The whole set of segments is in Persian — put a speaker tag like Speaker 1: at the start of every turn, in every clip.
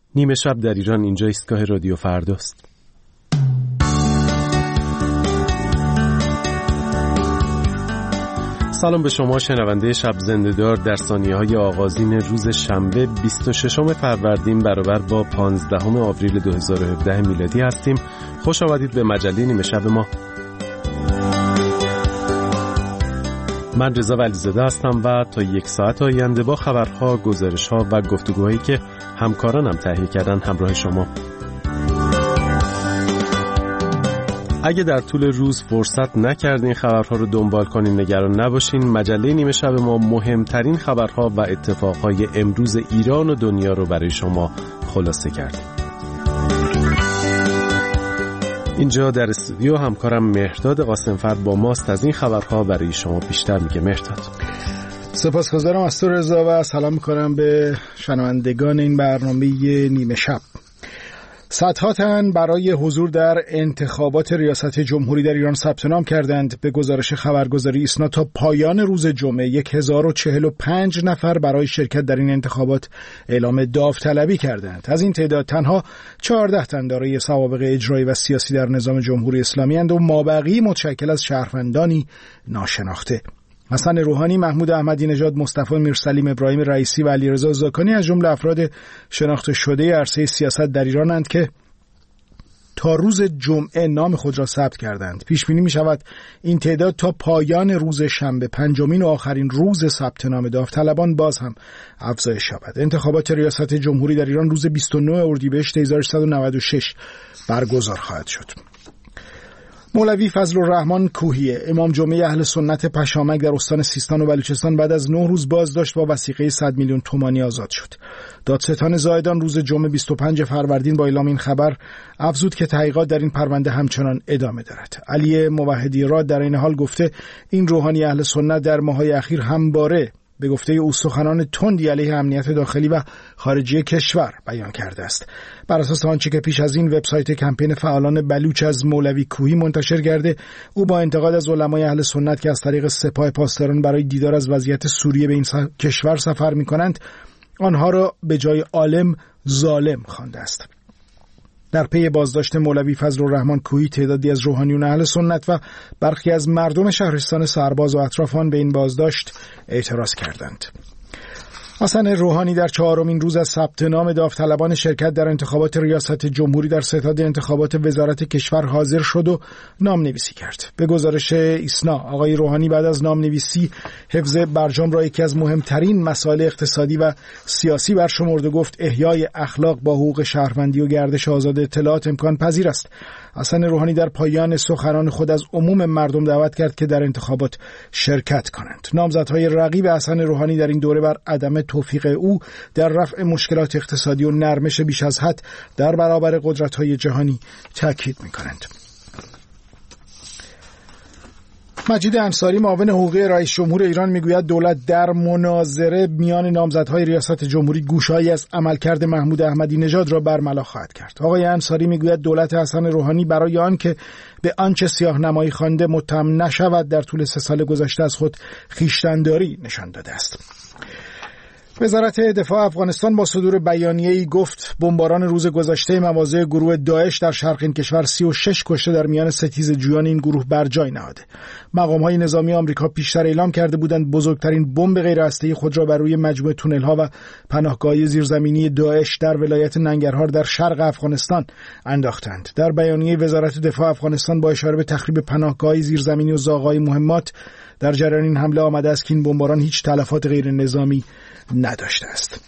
Speaker 1: نیمه شب در ایران، اینجا ایستگاه رادیو فرداست. سلام به شما شنونده شب زنده‌دار در ثانیه‌های آغازین روز شنبه 26 فروردین برابر با 15 آوریل 2017 میلادی هستیم. خوش آمدید به مجله نیمه شب ما. من رضا ولیزاده هستم و تا یک ساعت آینده با خبرها، گزارش‌ها و گفتگوهایی که همکارانم تهیه کردن همراه شما. اگه در طول روز فرصت نکردین خبرها رو دنبال کنین، نگران نباشین. مجله نیمه شب ما مهمترین خبرها و اتفاقهای امروز ایران و دنیا رو برای شما خلاصه کرد. اینجا در استودیو همکارم مهرداد قاسمفر با ماست. از این خبرها برای شما بیشتر میگه. مهرداد.
Speaker 2: سپاسگزارم از تو رضا و سلام میکنم به شنوندگان این برنامه نیمه شب. صدها تن برای حضور در انتخابات ریاست جمهوری در ایران ثبت نام کردند. به گزارش خبرگزاری ایسنا تا پایان روز جمعه 1045 نفر برای شرکت در این انتخابات اعلام داوطلبی کردند. از این تعداد تنها 14 تن دارای سوابق اجرایی و سیاسی در نظام جمهوری اسلامی اند و مابقی متشکل از شهروندانی ناشناخته. حسن روحانی، محمود احمدی نژاد، مصطفی میرسلیم، ابراهیم رئیسی و علیرضا زاکانی از جمله افراد شناخته شده عرصه سیاست در ایرانند که تا روز جمعه نام خود را ثبت کردند. پیش بینی می شود این تعداد تا پایان روز شنبه، پنجمین و آخرین روز ثبت نام داوطلبان، باز هم افزایش یابد. انتخابات ریاست جمهوری در ایران روز 29 اردیبهشت 1396 برگزار خواهد شد. مولوی فضل الرحمن کوهی، امام جمعه اهل سنت پشامک در استان سیستان و بلوچستان، بعد از 9 روز بازداشت با وثیقه 100 میلیون تومانی آزاد شد. دادستان زاهدان روز جمعه 25 فروردین با اعلام این خبر افزود که تحقیقات در این پرونده همچنان ادامه دارد. علی موحدی راد در این حال گفته این روحانی اهل سنت در ماه‌های اخیر همواره به گفته او سخنان تندی علیه امنیت داخلی و خارجی کشور بیان کرده است. بر اساس آنچه که پیش از این وبسایت کمپین فعالان بلوچ از مولوی کوهی منتشر کرده، او با انتقاد از علمای اهل سنت که از طریق سپاه پاسداران برای دیدار از وضعیت سوریه به این کشور سفر می‌کنند، آنها را به جای عالم ظالم خوانده است. در پی بازداشت مولوی فضل الرحمن کوهی، تعدادی از روحانیون اهل سنت و برخی از مردم شهرستان سرباز و اطرافان به این بازداشت اعتراض کردند. حسن روحانی در 4مین روز از ثبت نام داوطلبان شرکت در انتخابات ریاست جمهوری در ستاد انتخابات وزارت کشور حاضر شد و نام‌نویسی کرد. به گزارش ایسنا، آقای روحانی بعد از نام‌نویسی حفظ برجام را یکی از مهمترین مسائل اقتصادی و سیاسی برشمرد و گفت احیای اخلاق با حقوق شهروندی و گردش آزاد اطلاعات امکان پذیر است. حسن روحانی در پایان سخنان خود از عموم مردم دعوت کرد که در انتخابات شرکت کنند. نامزدهای رقیب حسن روحانی در این دوره بر عدم توفیق او در رفع مشکلات اقتصادی و نرمش بیش از حد در برابر قدرت‌های جهانی تاکید می‌کنند. مجید انصاری، معاون حقوقی رئیس جمهور ایران، میگوید دولت در مناظره میان نامزدهای ریاست جمهوری گوشه‌ای از عملکرد محمود احمدی نژاد را برملا خواهد کرد. آقای انصاری میگوید دولت حسن روحانی برای آنکه به آنچه سیاه‌نمایی خوانده متهم نشود، در طول 3 سال گذشته از خود خویشتن‌داری نشان داده است. وزارت دفاع افغانستان با صدور بیانیه‌ای گفت بمباران روز گذشته مواضع گروه داعش در شرق این کشور 36 کشته در میان ستیزجویان این گروه بر جای نهاده. مقام‌های نظامی آمریکا پیشتر اعلام کرده بودند بزرگترین بمب غیرهسته‌ای خود را بر روی مجموعه تونل‌ها و پناهگاه‌های زیرزمینی داعش در ولایت ننگرهار در شرق افغانستان انداختند. در بیانیه وزارت دفاع افغانستان با اشاره به تخریب پناهگاه‌های زیرزمینی و زاغ‌های مهمات در جریان این حمله آمده است که این بمباران هیچ تلفات غیر نظامی نداشته است.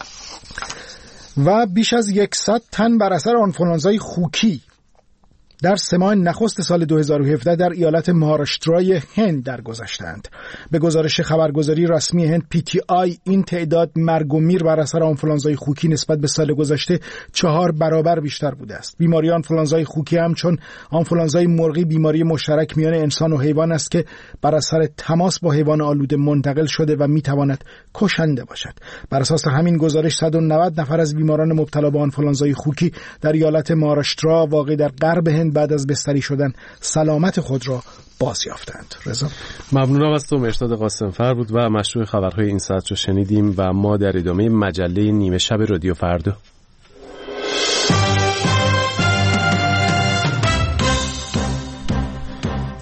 Speaker 2: و بیش از 100 تن بر اثر آنفولانزای خوکی در 3 ماه نخست سال 2017 در ایالت مهاراشترای هند درگذشتند. به گزارش خبرگزاری رسمی هند PTI این تعداد مرگ و میر بر اثر آنفولانزای خوکی نسبت به سال گذشته 4 برابر بیشتر بوده است. بیماری آنفولانزای خوکی همچون آنفولانزای مرغی بیماری مشترک میان انسان و حیوان است که بر اثر تماس با حیوان آلوده منتقل شده و میتواند کشنده باشد. بر اساس همین گزارش 190 نفر از بیماران مبتلا به آنفولانزای خوکی در ایالت مهاراشترا واقع در غرب هند بعد از بستری شدن سلامت خود را باز یافتند. رضا،
Speaker 1: ممنونم از تو. مهرداد قاسمفر بود و مشروع خبرهای این ساعت رو شنیدیم و ما در ادامه مجله نیمه شب رادیو فردا.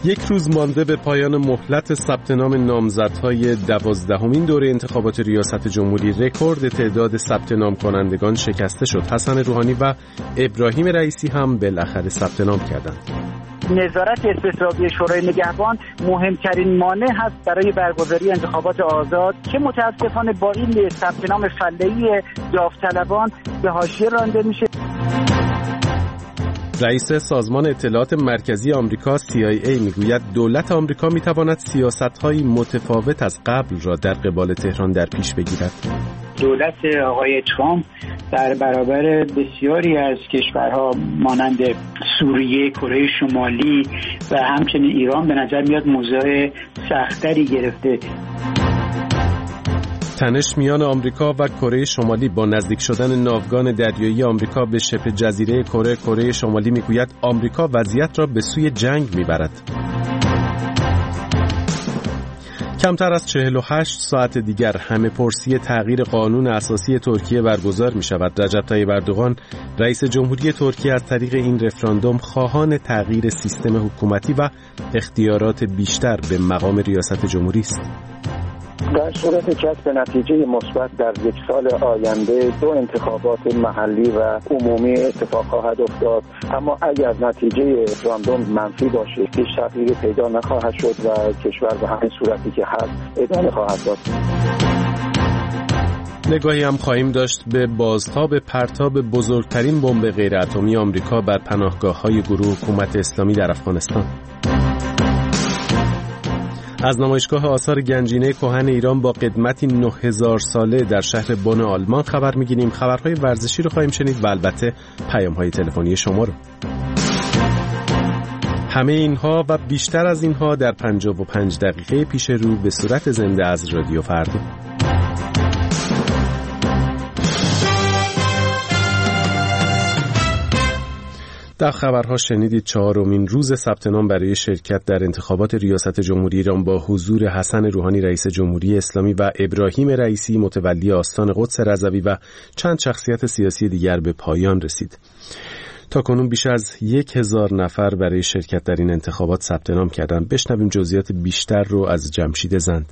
Speaker 1: یک روز مانده به پایان مهلت ثبت نام نامزدهای 12مین دوره انتخابات ریاست جمهوری، رکورد تعداد ثبت نام کنندگان شکسته شد. حسن روحانی و ابراهیم رئیسی هم بالاخره ثبت نام کردند.
Speaker 3: نظارت استصوابی شورای نگهبان مهمترین مانع هست برای برگزاری انتخابات آزاد که متاسفانه با این ثبت نام فله‌ای داوطلبان به حاشیه رانده میشه.
Speaker 1: رئیس سازمان اطلاعات مرکزی آمریکا CIA میگوید دولت آمریکا میتواند سیاست‌های متفاوت از قبل را در قبال تهران در پیش بگیرد.
Speaker 4: دولت آقای ترامپ در برابر بسیاری از کشورها مانند سوریه، کره شمالی و همچنین ایران به نظر میاد موضع سخت‌تری گرفته.
Speaker 1: تنش میان آمریکا و کره شمالی با نزدیک شدن ناوگان دریایی آمریکا به شبه جزیره کره شمالی میگوید آمریکا وضعیت را به سوی جنگ میبرد. کمتر از 48 ساعت دیگر همه پرسی تغییر قانون اساسی ترکیه برگزار می شود. رجب طیب اردوغان رئیس جمهوری ترکیه از طریق این رفراندوم خواهان تغییر سیستم حکومتی و اختیارات بیشتر به مقام ریاست جمهوری است.
Speaker 5: در صورت کسب نتیجه مثبت در یک سال آینده 2 انتخابات محلی و عمومی اتفاق خواهد افتاد، اما اگر نتیجه رفراندوم منفی باشه هیچ تغییری پیدا نخواهد شد و کشور به همین صورتی که هست ادامه خواهد داد.
Speaker 1: نگاهی هم خواهیم داشت به بازتاب پرتاب بزرگترین بمب غیر اتمی آمریکا بر پناهگاه‌های گروه حکومت اسلامی در افغانستان. از نمایشگاه آثار گنجینه کهن ایران با قدمتی 9000 ساله در شهر بن آلمان خبر می‌گیریم. خبرهای ورزشی رو خواهیم شنید و البته پیام‌های تلفنی شما رو. همه اینها و بیشتر از اینها در 55 دقیقه پیش رو به صورت زنده از رادیو فردا. در خبرها شنیدید 4مین روز ثبت نام برای شرکت در انتخابات ریاست جمهوری ایران با حضور حسن روحانی رئیس جمهوری اسلامی و ابراهیم رئیسی متولی آستان قدس رضوی و چند شخصیت سیاسی دیگر به پایان رسید. تاکنون بیش از 1000 نفر برای شرکت در این انتخابات ثبت نام کردند. بشنویم جزئیات بیشتر رو از جمشید زند.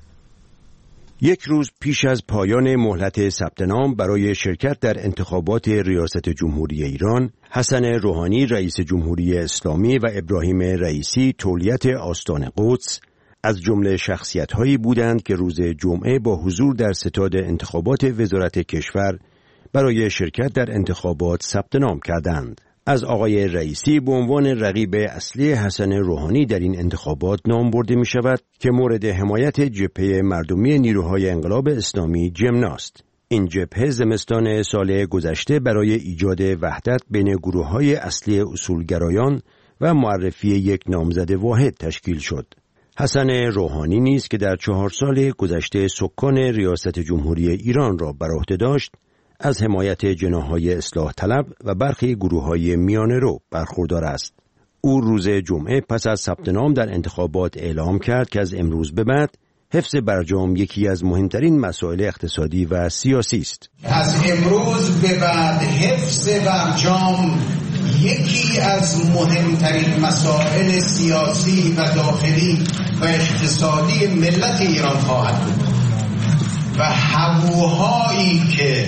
Speaker 6: یک روز پیش از پایان مهلت ثبت نام برای شرکت در انتخابات ریاست جمهوری ایران، حسن روحانی رئیس جمهوری اسلامی و ابراهیم رئیسی تولیت آستان قدس از جمله شخصیت‌هایی بودند که روز جمعه با حضور در ستاد انتخابات وزارت کشور برای شرکت در انتخابات ثبت نام کردند. از آقای رئیسی به عنوان رقیب اصلی حسن روحانی در این انتخابات نام برده می شود که مورد حمایت جبهه مردمی نیروهای انقلاب اسلامی جمناست. این جبهه زمستان سال گذشته برای ایجاد وحدت بین گروه‌های اصلی اصولگرایان و معرفی یک نامزد واحد تشکیل شد. حسن روحانی نیز که در 4 سال گذشته سکان ریاست جمهوری ایران را بر عهده داشت، از حمایت جناح‌های اصلاح طلب و برخی گروه‌های میانه رو برخوردار است. او روز جمعه پس از ثبت نام در انتخابات اعلام کرد که از امروز به بعد حفظ برجام یکی از مهمترین مسائل اقتصادی و سیاسی است.
Speaker 7: از امروز به بعد حفظ برجام یکی از مهمترین مسائل سیاسی و داخلی و اقتصادی ملت ایران خواهد بود و هووهایی که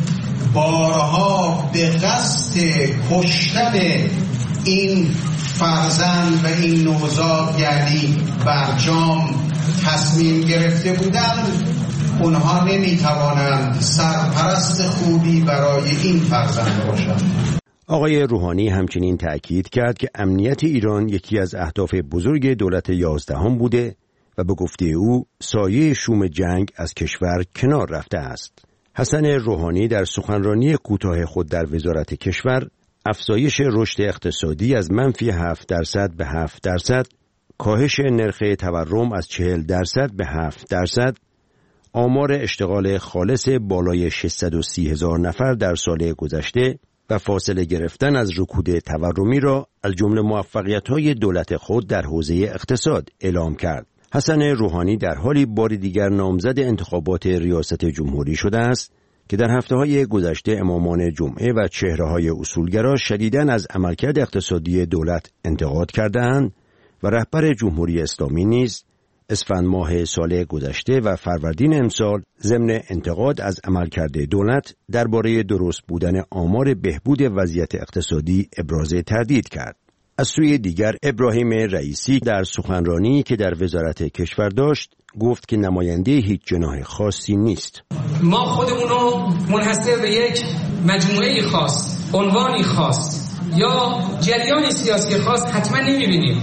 Speaker 7: بارها به قصد کشتن این فرزند و این نوزاد یعنی برجام تصمیم گرفته بودند، اونها نمیتوانند سرپرست خوبی برای این فرزند باشند.
Speaker 6: آقای روحانی همچنین تأکید کرد که امنیت ایران یکی از اهداف بزرگ دولت 11 بوده و به گفته او سایه شوم جنگ از کشور کنار رفته است. حسن روحانی در سخنرانی کوتاه خود در وزارت کشور افزایش رشد اقتصادی از -7% به 7%، کاهش نرخ تورم از 40% به 7%، آمار اشتغال خالص بالای 630,000 نفر در سال گذشته و فاصله گرفتن از رکود تورمی را از جمله موفقیت‌های دولت خود در حوزه اقتصاد اعلام کرد. حسن روحانی در حالی بار دیگر نامزد انتخابات ریاست جمهوری شده است که در هفته‌های گذشته امامان جمعه و چهره‌های اصولگرا شدیداً از عملکرد اقتصادی دولت انتقاد کرده‌اند و رهبر جمهوری اسلامی نیز اسفند ماه سال گذشته و فروردین امسال ضمن انتقاد از عملکرد دولت درباره درست بودن آمار بهبود وضعیت اقتصادی ابراز تردید کرد. از سوی دیگر ابراهیم رئیسی در سخنرانی که در وزارت کشور داشت گفت که نماینده هیچ جناح خاصی نیست.
Speaker 8: ما خودمون رو منحصر به یک مجموعه خاص، عنوانی خاص یا جریان سیاسی خاص حتما نمی‌بینیم.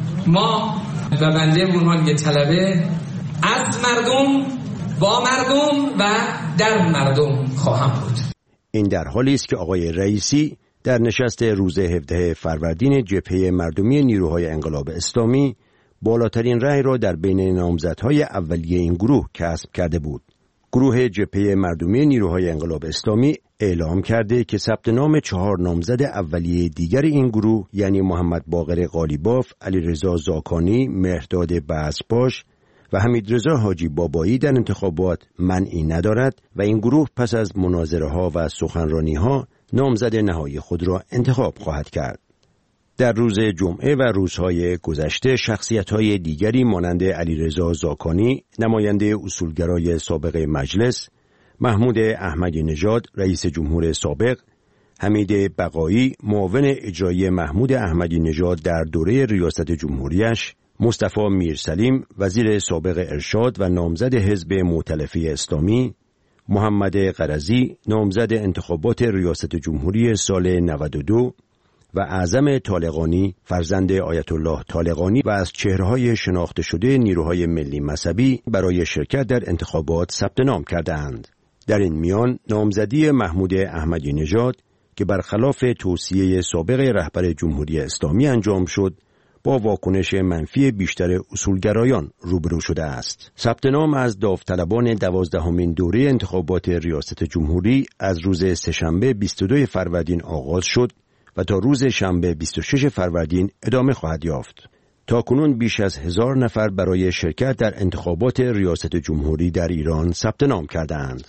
Speaker 8: ما و بنده به عنوان یک طلبه از مردم، با مردم و در مردم خواهم بود.
Speaker 6: این در حالی است که آقای رئیسی در نشست روز 17 فروردین جبهه مردمی نیروهای انقلاب اسلامی بالاترین رأی را در بین نامزدهای اولیه این گروه کسب کرده بود. گروه جبهه مردمی نیروهای انقلاب اسلامی اعلام کرده که ثبت نام 4 نامزد اولیه دیگر این گروه یعنی محمد باقر قالیباف، علیرضا زاکانی، مهرداد بزرگباش و حمیدرضا حاجی بابایی در انتخابات مانعی ندارد و این گروه پس از مناظره‌ها و سخنرانی‌ها نامزد نهایی خود را انتخاب خواهد کرد. در روز جمعه و روزهای گذشته شخصیت‌های دیگری مانند علیرضا زاکانی، نماینده اصولگرای سابق مجلس، محمود احمدی نژاد، رئیس جمهور سابق، حمید بقایی، معاون اجرایی محمود احمدی نژاد در دوره ریاست جمهوریش، مصطفی میرسلیم، وزیر سابق ارشاد و نامزد حزب مؤتلفه اسلامی، محمد قرضی، نامزد انتخابات ریاست جمهوری سال 92 و اعظم طالقانی، فرزند آیت الله طالقانی و از چهره‌های شناخته شده نیروهای ملی مذهبی برای شرکت در انتخابات ثبت نام کردند. در این میان نامزدی محمود احمدی نژاد که برخلاف توصیه سابق رهبر جمهوری اسلامی انجام شد، با واکنش منفی بیشتر اصولگرایان روبرو شده است. ثبت نام از داوطلبان 12مین دوره انتخابات ریاست جمهوری از روز سه‌شنبه 22 فروردین آغاز شد و تا روز شنبه 26 فروردین ادامه خواهد یافت. تاکنون بیش از 1000 نفر برای شرکت در انتخابات ریاست جمهوری در ایران ثبت نام کردند.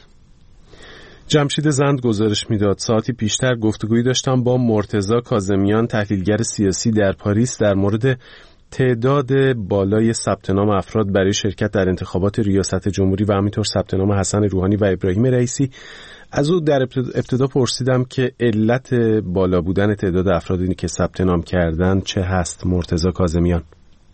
Speaker 1: جمشید زند گزارش میداد ساعتی پیشتر گفتگویی داشتم با مرتضی کاظمیان، تحلیلگر سیاسی در پاریس، در مورد تعداد بالای ثبت نام افراد برای شرکت در انتخابات ریاست جمهوری و همینطور ثبت نام حسن روحانی و ابراهیم رئیسی. از او در ابتدا پرسیدم که علت بالا بودن تعداد افرادی که ثبت نام کردن چه هست. مرتضی کاظمیان: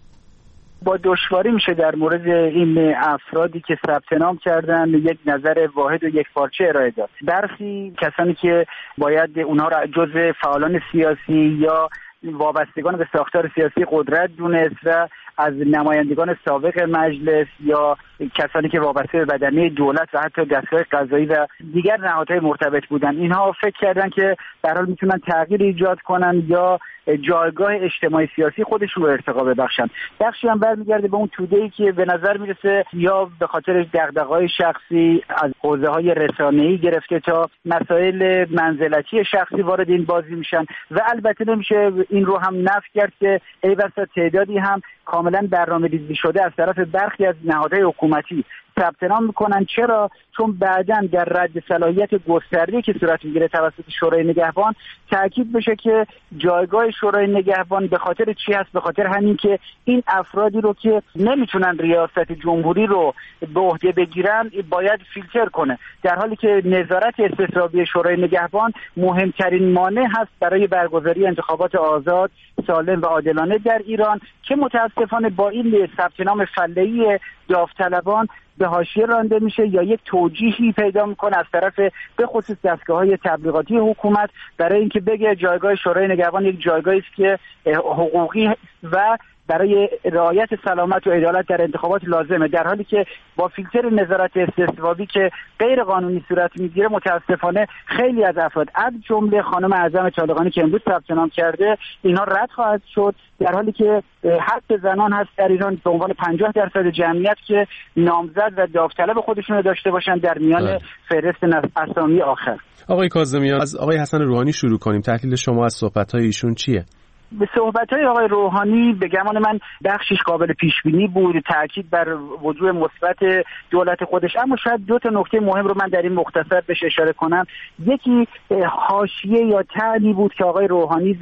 Speaker 3: با دشواری میشه در مورد این افرادی که ثبت نام کردن یک نظر واحد و یک پارچه ارائه داد. برخی کسانی که باید اونها را جزء فعالان سیاسی یا وابستگان به ساختار سیاسی قدرت دونست و از نمایندگان سابق مجلس یا کسانی که وابسته به بدنه دولت و حتی دستگاه قضایی و دیگر نهادهای مرتبط بودن، اینها فکر کردن که در حال میتونن تغییر ایجاد کنن یا جایگاه اجتماعی سیاسی خودشون رو ارتقا ببخشن. بخشی هم برمیگرده به اون توده‌ای که به نظر میرسه یا به خاطر دغدغه‌های شخصی از حوزه‌های رسانه‌ای گرفته تا مسائل منزلتی شخصی وارد این بازی میشن و البته نمیشه این رو هم نفی کرد که ای بسا تعدادی هم کاملا برنامه‌ریزی شده از طرف برخی از نهادهای حکومتی ثبت نام میکنن. چرا؟ چون بعداً در رد صلاحیت گسترده‌ای که صورت میگیره توسط شورای نگهبان تاکید بشه که جایگاه شورای نگهبان به خاطر چی هست؟ به خاطر همین که این افرادی رو که نمیتونن ریاست جمهوری رو به عهده بگیرن باید فیلتر کنه، در حالی که نظارت استصوابی شورای نگهبان مهمترین مانع هست برای برگزاری انتخابات آزاد، سالم و عادلانه در ایران که متاسفانه با این ثبت نام فله‌ای داوطلبان به حاشیه رانده میشه یا یک توجیهی پیدا میکنه از طرف به خصوص دستگاه‌های تبلیغاتی حکومت برای اینکه بگه جایگاه شورای نگهبان یک جایگاهی است که حقوقی و برای رعایت سلامت و عدالت در انتخابات لازمه، در حالی که با فیلتر نظارت استصوابی که غیر قانونی صورت میگیره متاسفانه خیلی از افراد از جمله خانم اعظم طالقانی که امروز ثبت نام کرده اینها رد خواهد شد، در حالی که حق زنان هست در ایران به عنوان 50% جمعیت که نامزد و داوطلب خودشون رو داشته باشن در میان فهرست اسامی آخر.
Speaker 1: آقای کاظمیان، از آقای حسن روحانی شروع کنیم. تحلیل شما از صحبت‌های ایشون چیه؟
Speaker 3: به صحبت‌های آقای روحانی به گمان من بخشش قابل پیش‌بینی بود، تاکید بر وجوه مثبت دولت خودش، اما شاید دو تا نکته مهم رو من در این مختصر بهش اشاره کنم. یکی حاشیه یا طعنی بود که آقای روحانی زد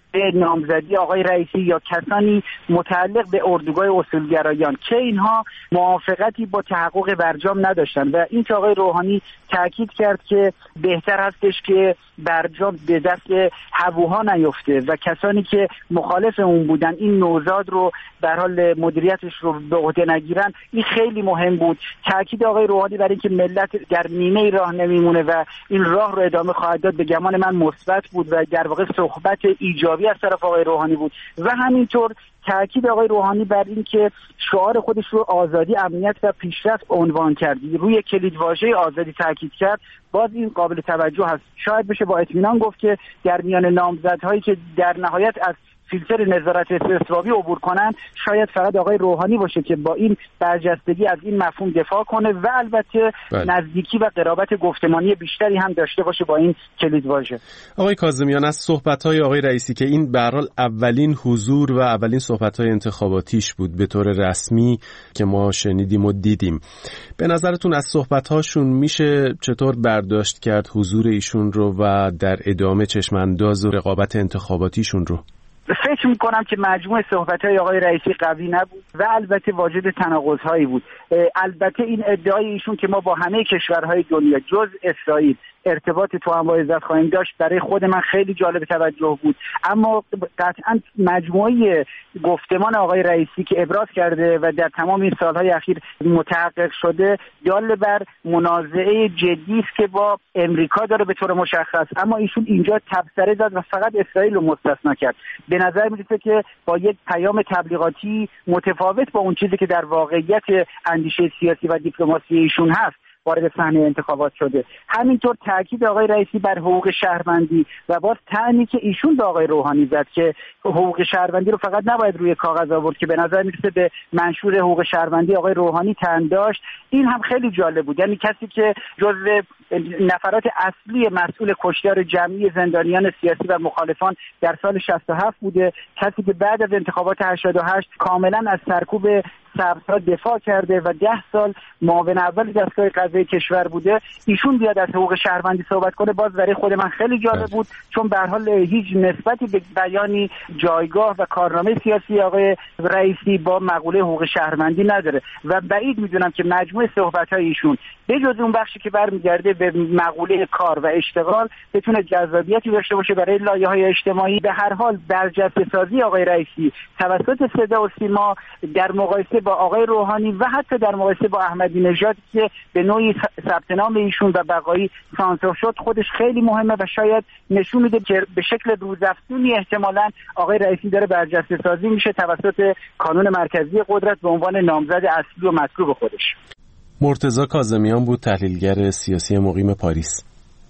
Speaker 3: به نامزدی آقای رئیسی یا کسانی متعلق به اردوگاه اصولگرایان که اینها موافقتی با تحقق برجام نداشتن و این که آقای روحانی تاکید کرد که بهتر هستش که برجام به دست هووها نیفته و کسانی که مخالف اون بودن این نوزاد رو در حال مدیریتش رو به عهده نگیرن. این خیلی مهم بود. تاکید آقای روحانی برای اینکه ملت در نیمه راه نمیمونه و این راه رو ادامه خواهد داد به گمان من مثبت بود و در واقع صحبت ایجابی از طرف آقای روحانی بود و همینطور تاکید آقای روحانی بر این که شعار خودش رو آزادی، امنیت و پیشرفت عنوان کرد، روی کلیدواژه آزادی تاکید کرد. باز این قابل توجه هست. شاید بشه با اطمینان گفت که در میان نامزدهایی که در نهایت از فیلتر نظارت استثبابی عبور کنن شاید فقط آقای روحانی باشه که با این برجستگی از این مفهوم دفاع کنه و البته نزدیکی و قرابت گفتمانی بیشتری هم داشته باشه با این کلیدواژه.
Speaker 1: آقای کاظمیان، از صحبت‌های آقای رئیسی که این به هر حال اولین حضور و اولین صحبت‌های انتخاباتیش بود به طور رسمی که ما شنیدیم و دیدیم، به نظرتون از صحبت‌هاشون میشه چطور برداشت کرد حضور ایشون رو و در ادامه چشم‌انداز و رقابت انتخاباتیشون رو؟
Speaker 3: فکر میکنم که مجموع صحبت‌های آقای رئیسی قوی نبود و البته واجد تناقض‌هایی بود. البته این ادعای ایشون که ما با همه کشورهای دنیا جز اسرائیل ارتباط توأم و عزت خواهیم داشت برای خود من خیلی جالب توجه بود، اما قطعا مجموعه گفتمان آقای رئیسی که ابراز کرده و در تمام این سالهای اخیر متحقق شده دال بر منازعه جدی است که با امریکا داره به طور مشخص، اما ایشون اینجا تبصره داد و فقط اسرائیل رو مستثنا کرد. به نظر میرسه که با یک پیام تبلیغاتی متفاوت با اون چیزی که در واقعیت اندیشه سیاسی و دیپلماسی ایشون هست وارد صحنه انتخابات شده. همینطور تاکید آقای رئیسی بر حقوق شهروندی و باز طعنی که ایشون به آقای روحانی زد که حقوق شهروندی رو فقط نباید روی کاغذ آورد که به نظر میرسه به منشور حقوق شهروندی آقای روحانی طعن داشت. این هم خیلی جالب بود. یعنی کسی که جزو نفرات اصلی مسئول کشتار جمعی زندانیان سیاسی و مخالفان در سال 67 بوده، کسی که بعد از انتخابات 88 کاملا از سرکوب سبزها دفاع کرده و 10 سال معاون اول دستگاه قضایی کشور بوده، ایشون بیاد از حقوق شهروندی صحبت کنه باز برای خود من خیلی جالب بود، چون به هر حال هیچ نسبتی به بیانی جایگاه و کارنامه سیاسی آقای رئیسی با مقوله حقوق شهروندی نداره و بعید میدونم که مجموع صحبت‌های ایشون به جز اون بخشی که برمیگرده به مقوله کار و اشتغال بتونه جذابیتی داشته باشه برای لایه‌های اجتماعی. به هر حال برجسته‌سازی آقای رئیسی توسط صدا و سیما در مقایسه با آقای روحانی و حتی در مقایسه با احمدی نژاد که به نوعی ثبت نام ایشون و بقایی سانسور شد خودش خیلی مهمه و شاید نشون میده که به شکل روزافزونی احتمالاً آقای رئیسی داره برجسته‌سازی میشه توسط کانون مرکزی قدرت به عنوان نامزد اصلی و مطلوب خودش.
Speaker 1: مرتضی کاظمیان بود، تحلیلگر سیاسی مقیم پاریس.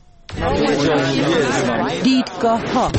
Speaker 9: دیدگاه‌ها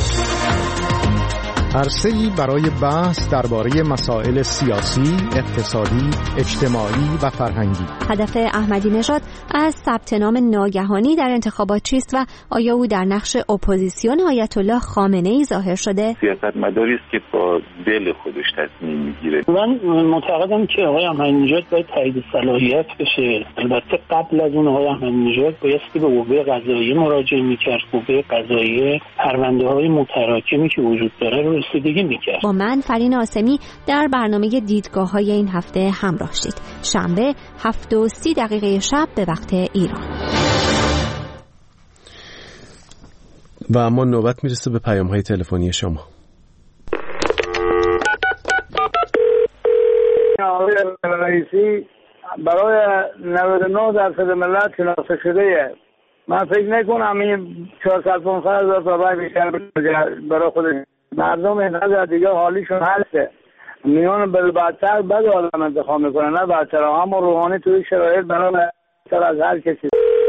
Speaker 2: عرصه‌ای برای بحث درباره مسائل سیاسی، اقتصادی، اجتماعی و فرهنگی.
Speaker 9: هدف احمدی نژاد از ثبت نام ناگهانی در انتخابات چیست و آیا او در نقش اپوزیسیون آیت الله خامنه‌ای ظاهر شده؟
Speaker 10: سیاستمداری است که با دل خودش تصمیم میگیره.
Speaker 11: من معتقدم که آقای احمدی نژاد باید تایید صلاحیت بشه. البته قبل از اون آقای احمدی نژاد بایستی به قوه قضاییه مراجعه می‌کرد. قوه قضاییه پرونده‌های متراکمی که وجود داره رو رسیدگی می‌کرد.
Speaker 9: با من فرین آسمی در برنامه دیدگاه‌های این هفته همراه شید. شنبه 7:30 شب به وقت ایران.
Speaker 1: و اما نوبت میرسه به پیام‌های تلفنی شما.
Speaker 12: آقای رئیسی برای 99% ملت شناخته شده. من فکر نکنم این 400-500 هزار تا رای بیشتر برای خودش. مردم این نظر دیگه حالیشون هسته. میان بدتر بد آدم انتخاب میکنه نه بدتر. اما روحانی توی شرایط برای بهتر از هر کسی.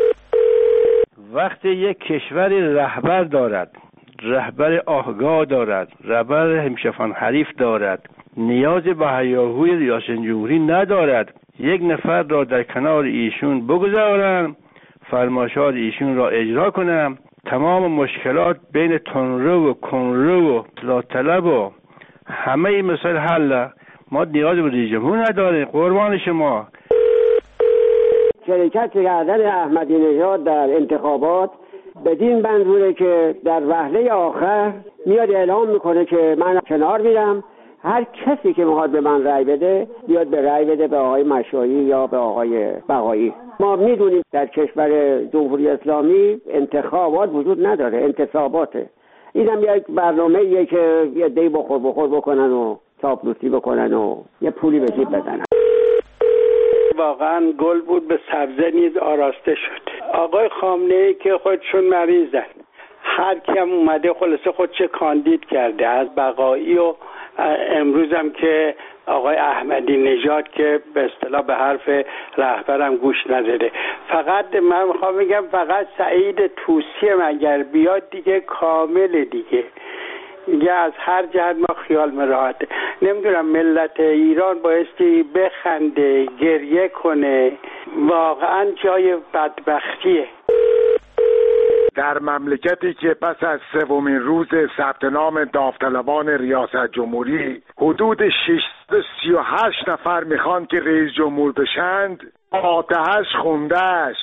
Speaker 13: وقتی یک کشوری رهبر دارد، رهبر آگاه دارد، رهبر همشفان حریف دارد، نیاز به هیاهوی ریاست جمهوری ندارد، یک نفر را در کنار ایشون بگذارم، فرمایشات ایشون را اجرا کنم، تمام مشکلات بین تندرو و کنرو و اصلاح طلب و همه این مسائل حل. ما نیاز به رئیس جمهور نداریم. قربان شما.
Speaker 14: شرکت کردن احمدی نژاد در انتخابات بدین بند بوده که در وهله آخر میاد اعلام میکنه که من کنار میرم، هر کسی که میخواد به من رأی بده بیاد به رأی بده به آقای مشایی یا به آقای بقایی. ما میدونیم در کشور جمهوری اسلامی انتخابات وجود نداره، انتصاباته. اینم یک برنامه‌ایه که یه دی بخور بکنن و چاپلوسی بکنن و یه پولی به جیب بزنن.
Speaker 11: واقعا گل بود به سبزه نیز آراسته شد. آقای خامنه‌ای که خودشون مریضن، هر کیم اومده خلاصه خودش کاندید کرده، از بقایی و امروز هم که آقای احمدی نژاد که به اصطلاح به حرف رهبرم گوش نداره. فقط من میخوام بگم فقط سعید طوسی مگر بیاد دیگه کامل دیگه از هر جهت ما خیال راحته. نمیدونم ملت ایران بایستی بخنده، گریه کنه، واقعا جای بدبختیه.
Speaker 15: در مملکتی که پس از سومین روز ثبت نام داوطلبان ریاست جمهوری حدود 638 نفر میخوان که رئیس جمهور بشند، آتش خونده است.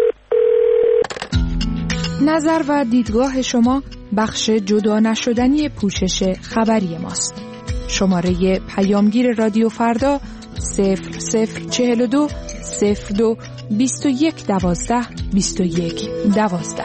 Speaker 16: نظر و دیدگاه شما بخش جدا نشدنی پوشش خبری ماست. شماره پیامگیر رادیو فردا 0042 02 21 12 21 12.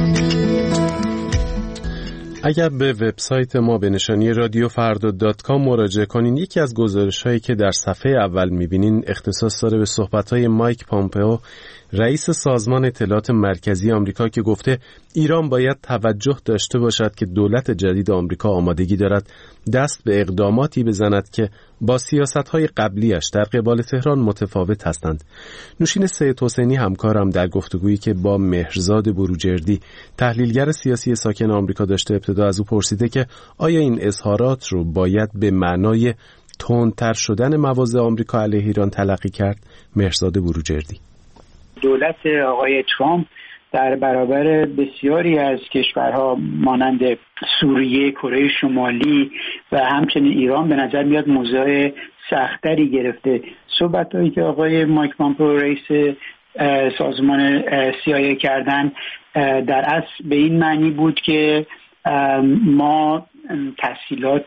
Speaker 1: اگر به وبسایت ما به نشانی radiofrda.com مراجعه کنین، یکی از گزارش‌هایی که در صفحه اول می‌بینین اختصاص داره به صحبت‌های مایک پامپئو، رئیس سازمان اطلاعات مرکزی آمریکا، که گفته ایران باید توجه داشته باشد که دولت جدید آمریکا آمادگی دارد دست به اقداماتی بزند که با سیاست‌های قبلیش در قبال تهران متفاوت هستند. نوشین سید حسینی همکارم در گفتگویی که با مهرزاد بروجردی تحلیلگر سیاسی ساکن آمریکا داشته، ابتدا از او پرسیده که آیا این اظهارات رو باید به معنای تندتر شدن مواضع آمریکا علیه ایران تلقی کرد؟ مهرزاد بروجردی:
Speaker 4: دولت آقای ترامپ در برابر بسیاری از کشورها مانند سوریه، کره شمالی و همچنین ایران به نظر میاد موضع سختری گرفته. صحبتایی که آقای مایک پامپئو رئیس سازمان CIA کردن در اصل به این معنی بود که ما تسهیلات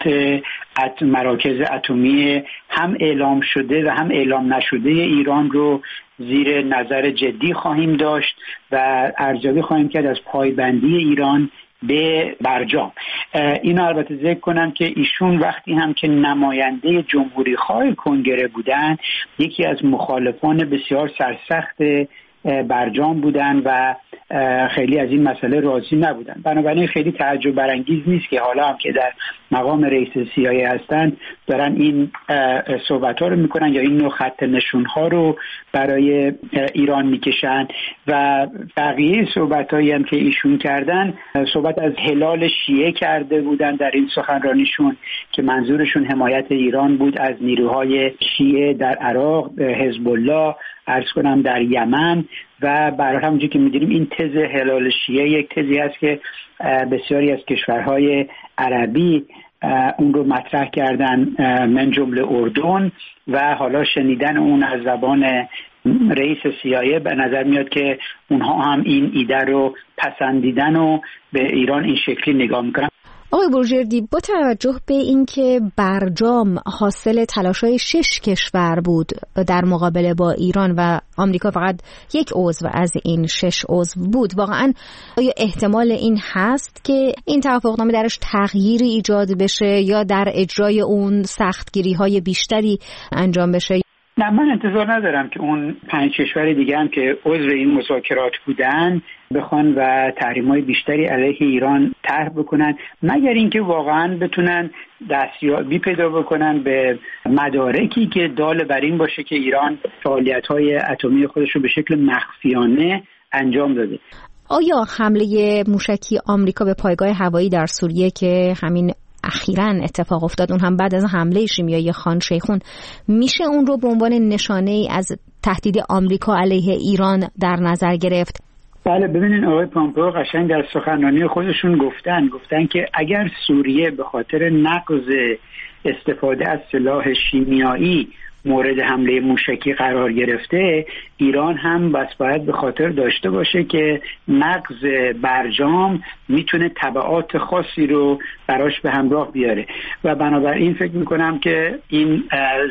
Speaker 4: مراکز اتمی هم اعلام شده و هم اعلام نشده ایران رو زیر نظر جدی خواهیم داشت و ارزیابی خواهیم کرد از پایبندی ایران به برجام. اینو البته ذکر کنم که ایشون وقتی هم که نماینده جمهوری خواه کنگره بودن، یکی از مخالفان بسیار سرسخت برجام بودن و خیلی از این مسئله راضی نبودن. بنابراین خیلی تعجب برانگیز نیست که حالا هم که در مقام رئیس CIA هستن دارن این صحبت‌ها رو میکنن یا این نوع خط نشون‌ها رو برای ایران میکشن. و بقیه صحبت‌هایی هم که ایشون کردن، صحبت از هلال شیعه کرده بودن در این سخنرانیشون که منظورشون حمایت ایران بود از نیروهای شیعه در عراق، حزب الله، عرض کنم در یمن. و برای همونجوری که می‌دونیم این تز هلال شیعه یک تزی است که بسیاری از کشورهای عربی اون رو مطرح کردن، من جمله اردن، و حالا شنیدن اون از زبان رئیس CIA به نظر میاد که اونها هم این ایده رو پسندیدن و به ایران این شکلی نگاه میکنن.
Speaker 9: آقای بروجردی، با توجه به اینکه برجام حاصل تلاش‌های 6 کشور بود در مقابله با ایران و آمریکا فقط یک عضو از این 6 عضو بود، واقعا آیا احتمال این هست که این توافقنامه درش تغییری ایجاد بشه یا در اجرای اون سختگیری‌های بیشتری انجام بشه؟
Speaker 4: نه، من انتظار ندارم که اون 5 کشور دیگه هم که عضو این مذاکرات بودن بخوان و تحریم‌های بیشتری علیه ایران طرح بکنن، مگر اینکه واقعا بتونن دستیابی پیدا بکنن به مدارکی که دال بر این باشه که ایران فعالیت‌های اتمی خودش رو به شکل مخفیانه انجام داده.
Speaker 9: آیا حمله موشکی آمریکا به پایگاه هوایی در سوریه که همین اخیراً اتفاق افتاد، اون هم بعد از حمله شیمیایی خان شیخون، میشه اون رو به عنوان نشانه‌ای از تهدید آمریکا علیه ایران در نظر گرفت؟
Speaker 4: بله، ببینین آقای پامپئو قشنگ در سخنرانی خودشون گفتن که اگر سوریه به خاطر نقض استفاده از سلاح شیمیایی مورد حمله موشکی قرار گرفته، ایران هم باید به خاطر داشته باشه که نقض برجام میتونه تبعات خاصی رو براش به همراه بیاره و بنابراین فکر میکنم که این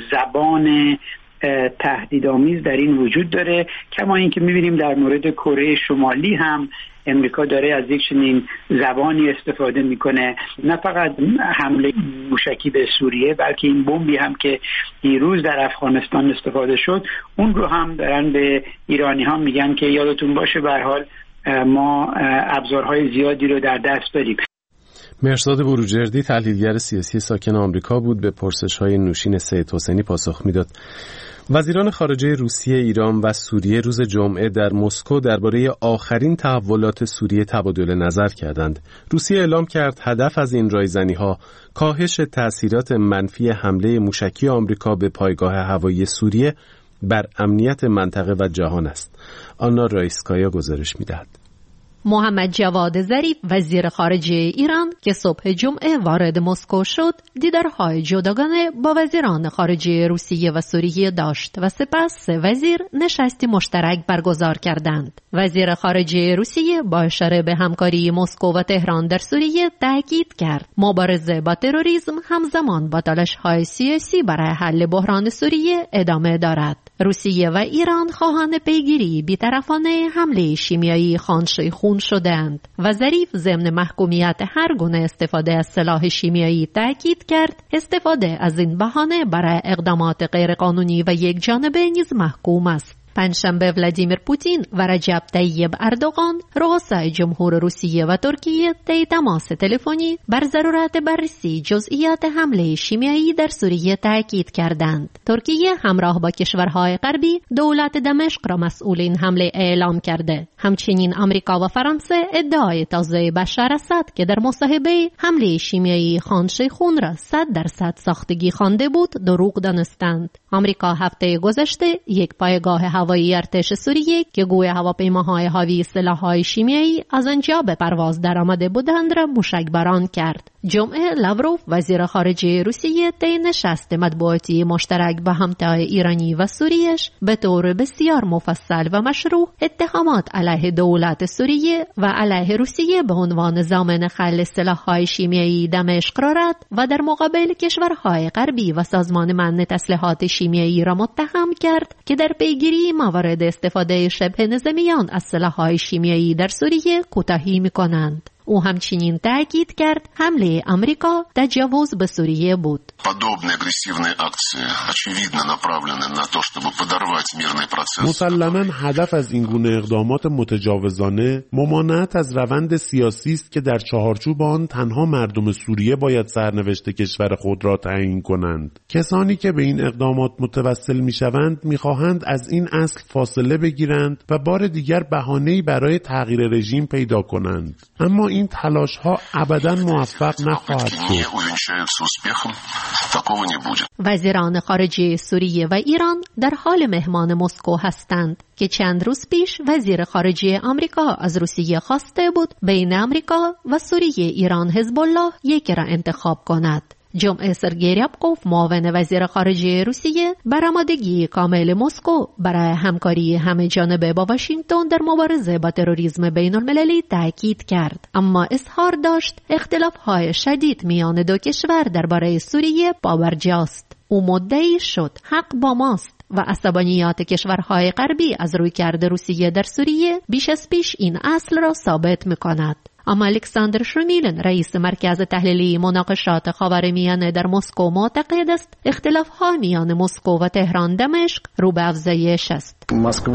Speaker 4: زبان تهدیدآمیز در این وجود داره. کما اینکه میبینیم در مورد کره شمالی هم امریکا داره از یک چنین زبانی استفاده میکنه، نه فقط حمله موشکی به سوریه بلکه این بمبی هم که دیروز در افغانستان استفاده شد اون رو هم دارن به ایرانی ها میگن که یادتون باشه به هر حال ما ابزارهای زیادی رو در دست داریم.
Speaker 1: مهرزاد بروجردی تحلیلگر سیاسی ساکن آمریکا بود، به پرسش‌های نوشین سید حسینی پاسخ میداد. وزیران خارجه روسیه، ایران و سوریه روز جمعه در مسکو درباره آخرین تحولات سوریه تبادل نظر کردند. روسیه اعلام کرد هدف از این رایزنی‌ها کاهش تأثیرات منفی حمله موشکی آمریکا به پایگاه هوایی سوریه بر امنیت منطقه و جهان است. آنا رایسکایا گزارش می‌دهد.
Speaker 17: محمد جواد ظریف وزیر خارجه ایران که صبح جمعه وارد مسکو شد، دیدارهای جداگانه با وزیران خارجه روسیه و سوریه داشت و سپس سه وزیر نشستی مشترک برگزار کردند. وزیر خارجه روسیه با اشاره به همکاری مسکو و تهران در سوریه تاکید کرد مبارزه با تروریسم همزمان با تلاش‌های سیاسی برای حل بحران سوریه ادامه دارد. روسیه و ایران خواهان پیگیری بی‌طرفانه حمله شیمیایی خانشیخون شدند و ظریف ضمن محکومیت هر گونه استفاده از سلاح شیمیایی تاکید کرد استفاده از این بهانه برای اقدامات غیرقانونی و یک جانبه نیز محکوم است. پنجشنبه ولادیمیر پوتین و رجب طیب اردوغان رؤسای جمهور روسیه و ترکیه طی تماس تلفنی بر ضرورت بررسی جزئیات حمله شیمیایی در سوریه تاکید کردند. ترکیه همراه با کشورهای غربی دولت دمشق را مسئول این حمله اعلام کرده. همچنین آمریکا و فرانسه ادعای تازه بشار اسد که در مصاحبه حمله شیمیایی خانشیخون را 100% ساختگی خوانده بود دروغ دانستند. آمریکا هفته گذشته یک پایگاه هوایی ارتش سوریه که گویا هواپیماهای حاوی سلاح‌های شیمیایی از آنجا به پرواز درآمده بودند را موشکباران کرد. جمعه لاوروف وزیر خارجه روسیه طی نشست مطبوعاتی مشترک با همتای ایرانی و سوریش به طور بسیار مفصل و مشروع اتهامات علیه دولت سوریه و علیه روسیه به عنوان ضامن خلع سلاح‌های شیمیایی دمشق را رد و در مقابل کشورهای غربی و سازمان منع تسلیحات شیمیایی را متهم کرد که در پیگیری موارد استفاده شبه نظامیان از سلاح‌های شیمیایی در سوریه کوتاهی می‌کنند. او همچنین تاکید کرد حمله آمریکا تجاوز به سوریه بود.
Speaker 1: مسلماً هدف از این گونه اقدامات متجاوزانه ممانعت از روند سیاسی است که در چهارچوب آن تنها مردم سوریه باید سرنوشت کشور خود را تعیین کنند. کسانی که به این اقدامات متوسل می‌شوند می‌خواهند از این اصل فاصله بگیرند و بار دیگر بهانه‌ای برای تغییر رژیم پیدا کنند. اما این تلاش ها ابداً موفق نخواهد شد.
Speaker 17: وزیران خارجه سوریه و ایران در حال مهمان مسکو هستند که چند روز پیش وزیر خارجه آمریکا از روسیه خواسته بود بین آمریکا و سوریه ایران حزب الله یکی را انتخاب کند. جمعه سرگئی ریابکوف معاون وزیر خارجه روسیه بر آمادگی کامل مسکو برای همکاری همه جانبه با واشنگتن در مبارزه با تروریسم بین المللی تاکید کرد، اما اظهار داشت اختلاف‌های شدید میان دو کشور درباره سوریه پابرجاست. او مدعی شد حق با ماست و عصبانیات کشورهای غربی از رویکرد روسیه در سوریه بیش از پیش این اصل را ثابت می‌کند. اما الکساندر شرمیلن رئیس مرکز تحلیلی مناقشات خاورمیانه در مسکو معتقد است اختلاف‌ها میان مسکو و تهران دمشق رو به افزایش است.
Speaker 18: مسکو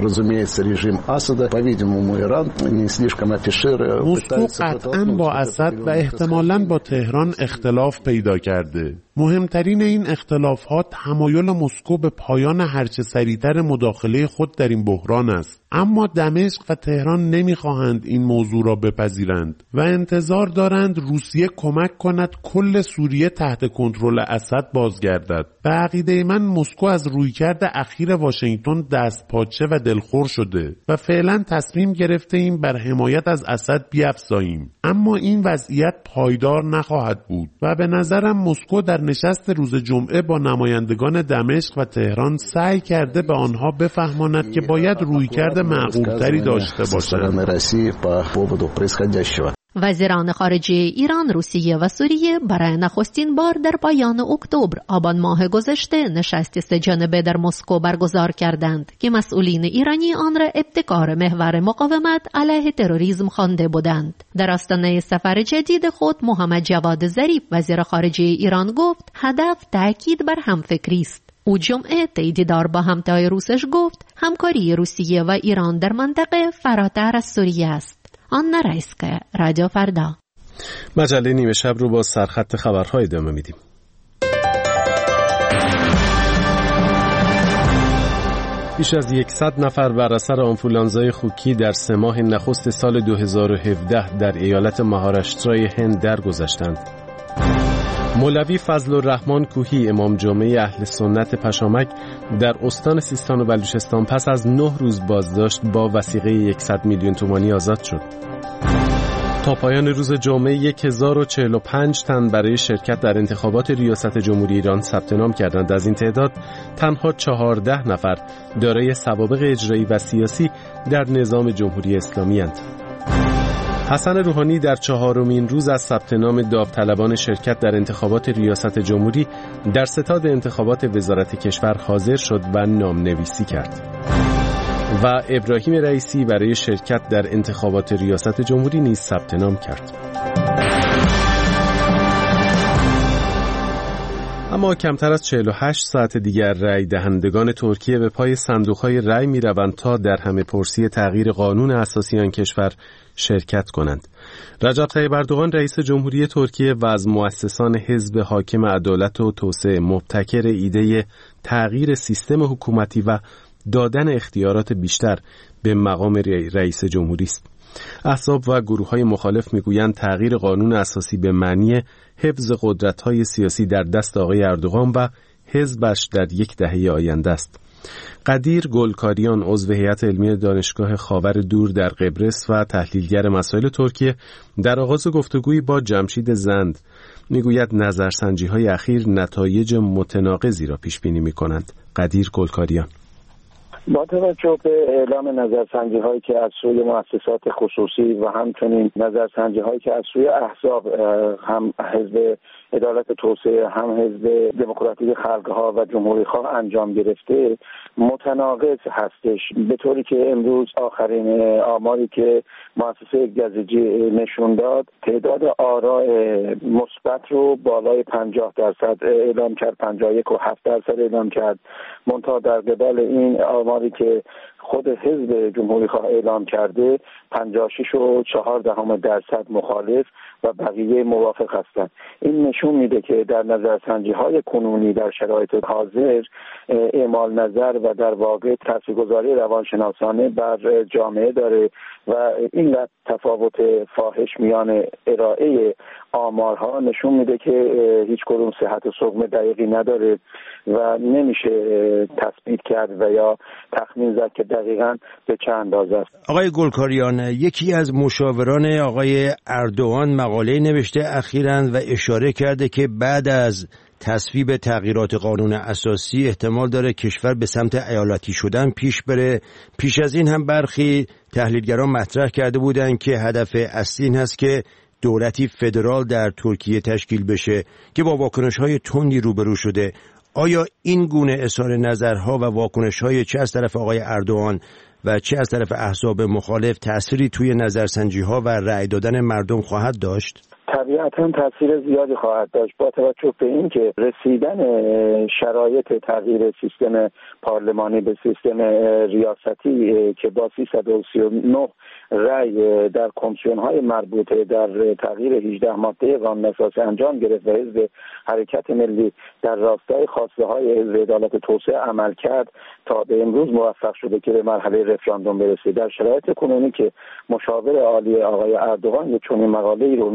Speaker 1: قطعاً با اسد و احتمالاً با تهران اختلاف پیدا کرده. مهمترین این اختلافات تمایل مسکو به پایان هرچه سریعتر مداخله خود در این بحران است. اما دمشق و تهران نمیخواهند این موضوع را بپذیرند و انتظار دارند روسیه کمک کند کل سوریه تحت کنترل اسد بازگردد. به عقیده من مسکو از رویکرد اخیر واشنگتن دستپاچه و دلخور شده و فعلا تصمیم گرفته ایم بر حمایت از اسد بیفزاییم. اما این وضعیت پایدار نخواهد بود و به نظرم مسکو در
Speaker 18: نشست روز جمعه با نمایندگان دمشق و تهران سعی کرده به آنها بفهماند که باید رویکرد معقول‌تری داشته باشند.
Speaker 17: وزیران خارجه ایران، روسیه و سوریه برای نخستین بار در پایان اکتبر آبان ماه گذشته نشستی سه‌جانبه در مسکو برگزار کردند که مسئولین ایرانی آن را ابتکار محور مقاومت علیه تروریسم خوانده بودند. در آستانه سفر جدید خود محمد جواد ظریف وزیر خارجه ایران گفت هدف تاکید بر همفکری است. او جمعه دیدار با همتای روسش گفت همکاری روسیه و ایران در منطقه فراتر از سوریه است. آن رئیسکه رادیو فردا.
Speaker 1: مجله نیمه شب رو با سرخط خبرها ادامه میدیم. بیش از 100 نفر بر اثر آنفولانزای خوکی در 3 ماه نخست سال 2017 در ایالت مهاراشترای هند درگذشتند. مولوی فضل الرحمن کوهی امام جمعه اهل سنت پشامک در استان سیستان و بلوچستان پس از 9 روز بازداشت با وثیقه 100 میلیون تومانی آزاد شد. تا پایان روز جمعه 1045 تن برای شرکت در انتخابات ریاست جمهوری ایران ثبت نام کردند. از این تعداد تنها 14 نفر دارای سوابق اجرایی و سیاسی در نظام جمهوری اسلامی اند. حسن روحانی در 4مین روز از ثبت نام داوطلبان شرکت در انتخابات ریاست جمهوری در ستاد انتخابات وزارت کشور حاضر شد و نامنویسی کرد. و ابراهیم رئیسی برای شرکت در انتخابات ریاست جمهوری نیز ثبت نام کرد. اما کمتر از 48 ساعت دیگر رای دهندگان ترکیه به پای صندوق‌های رای می‌روند تا در همه پرسی تغییر قانون اساسی آن کشور شرکت کنند. رجب طیب اردوغان رئیس جمهوری ترکیه و از مؤسسان حزب حاکم عدالت و توسعه مبتکر ایده تغییر سیستم حکومتی و دادن اختیارات بیشتر به مقام رئیس جمهوری است. احزاب و گروه‌های مخالف میگویند تغییر قانون اساسی به معنی حفظ قدرت‌های سیاسی در دست آقای اردوغان و حزبش در یک دهه آینده است. قدیر گلکاریان عضو هیئت علمی دانشگاه خاور دور در قبرس و تحلیلگر مسائل ترکیه در آغاز گفتگویی با جمشید زند میگوید نظرسنجی‌های اخیر نتایج متناقضی را پیش بینی می‌کنند. قدیر گلکاریان:
Speaker 5: با توجه به اعلام نظرسنجی هایی که از سوی مؤسسات خصوصی و همچنین نظرسنجی هایی که از سوی احزاب، هم حزب عدالت و توسعه هم حزب دموکراتیک خلق‌ها و جمهوری‌خواه انجام گرفته، متناقض هستش، به طوری که امروز آخرین آماری که مؤسسه گزیجی نشون داد تعداد آراء مثبت رو بالای 50% اعلام کرد، 51.7% اعلام کرد. منتها در قبال این آماری که خود حزب جمهوری‌خواه اعلام کرده 56.4% مخالف و بقیه موافق هستند. این نشون میده که در نظرسنجی‌های کنونی در شرایط حاضر اعمال نظر و در واقع تاثیرگذاری روانشناسانه بر جامعه داره و این تفاوت فاحش میان ارائه آمارها نشون میده که هیچ کدوم صحت و سقم دقیقی نداره و نمیشه تثبیت کرد و یا تخمین زد که دقیقاً به چه اندازه است.
Speaker 6: آقای گلکاریان، یکی از مشاوران آقای اردوغان مقاله نوشته اخیراً و اشاره کرده که بعد از تصویب تغییرات قانون اساسی احتمال داره کشور به سمت ایالتی شدن پیش بره. پیش از این هم برخی تحلیلگران مطرح کرده بودند که هدف اصلی این هست که دولتی فدرال در ترکیه تشکیل بشه که با واکنش‌های تندی روبرو شده. آیا این گونه اظهار نظرها و واکنش‌های چه از طرف آقای اردوغان و چه از طرف احزاب مخالف تأثیری توی نظرسنجی‌ها و رأی دادن مردم خواهد داشت؟
Speaker 5: طبیعتاً تاثیر زیادی خواهد داشت، با توجه به این که رسیدن شرایط تغییر سیستم پارلمانی به سیستم ریاستی که با 339 رأی در کمیسیون‌های مربوطه در تغییر 18 ماده قانون اساسی انجام گرفت و حزب حرکت ملی در راستای خواسته‌های حزب عدالت و توسعه عمل کرد تا به امروز موفق شده که به مرحله رفراندوم برسه. در شرایط کنونی که مشاور عالی آقای اردوغان یک چنین مقاله‌ای رو می‌نویسه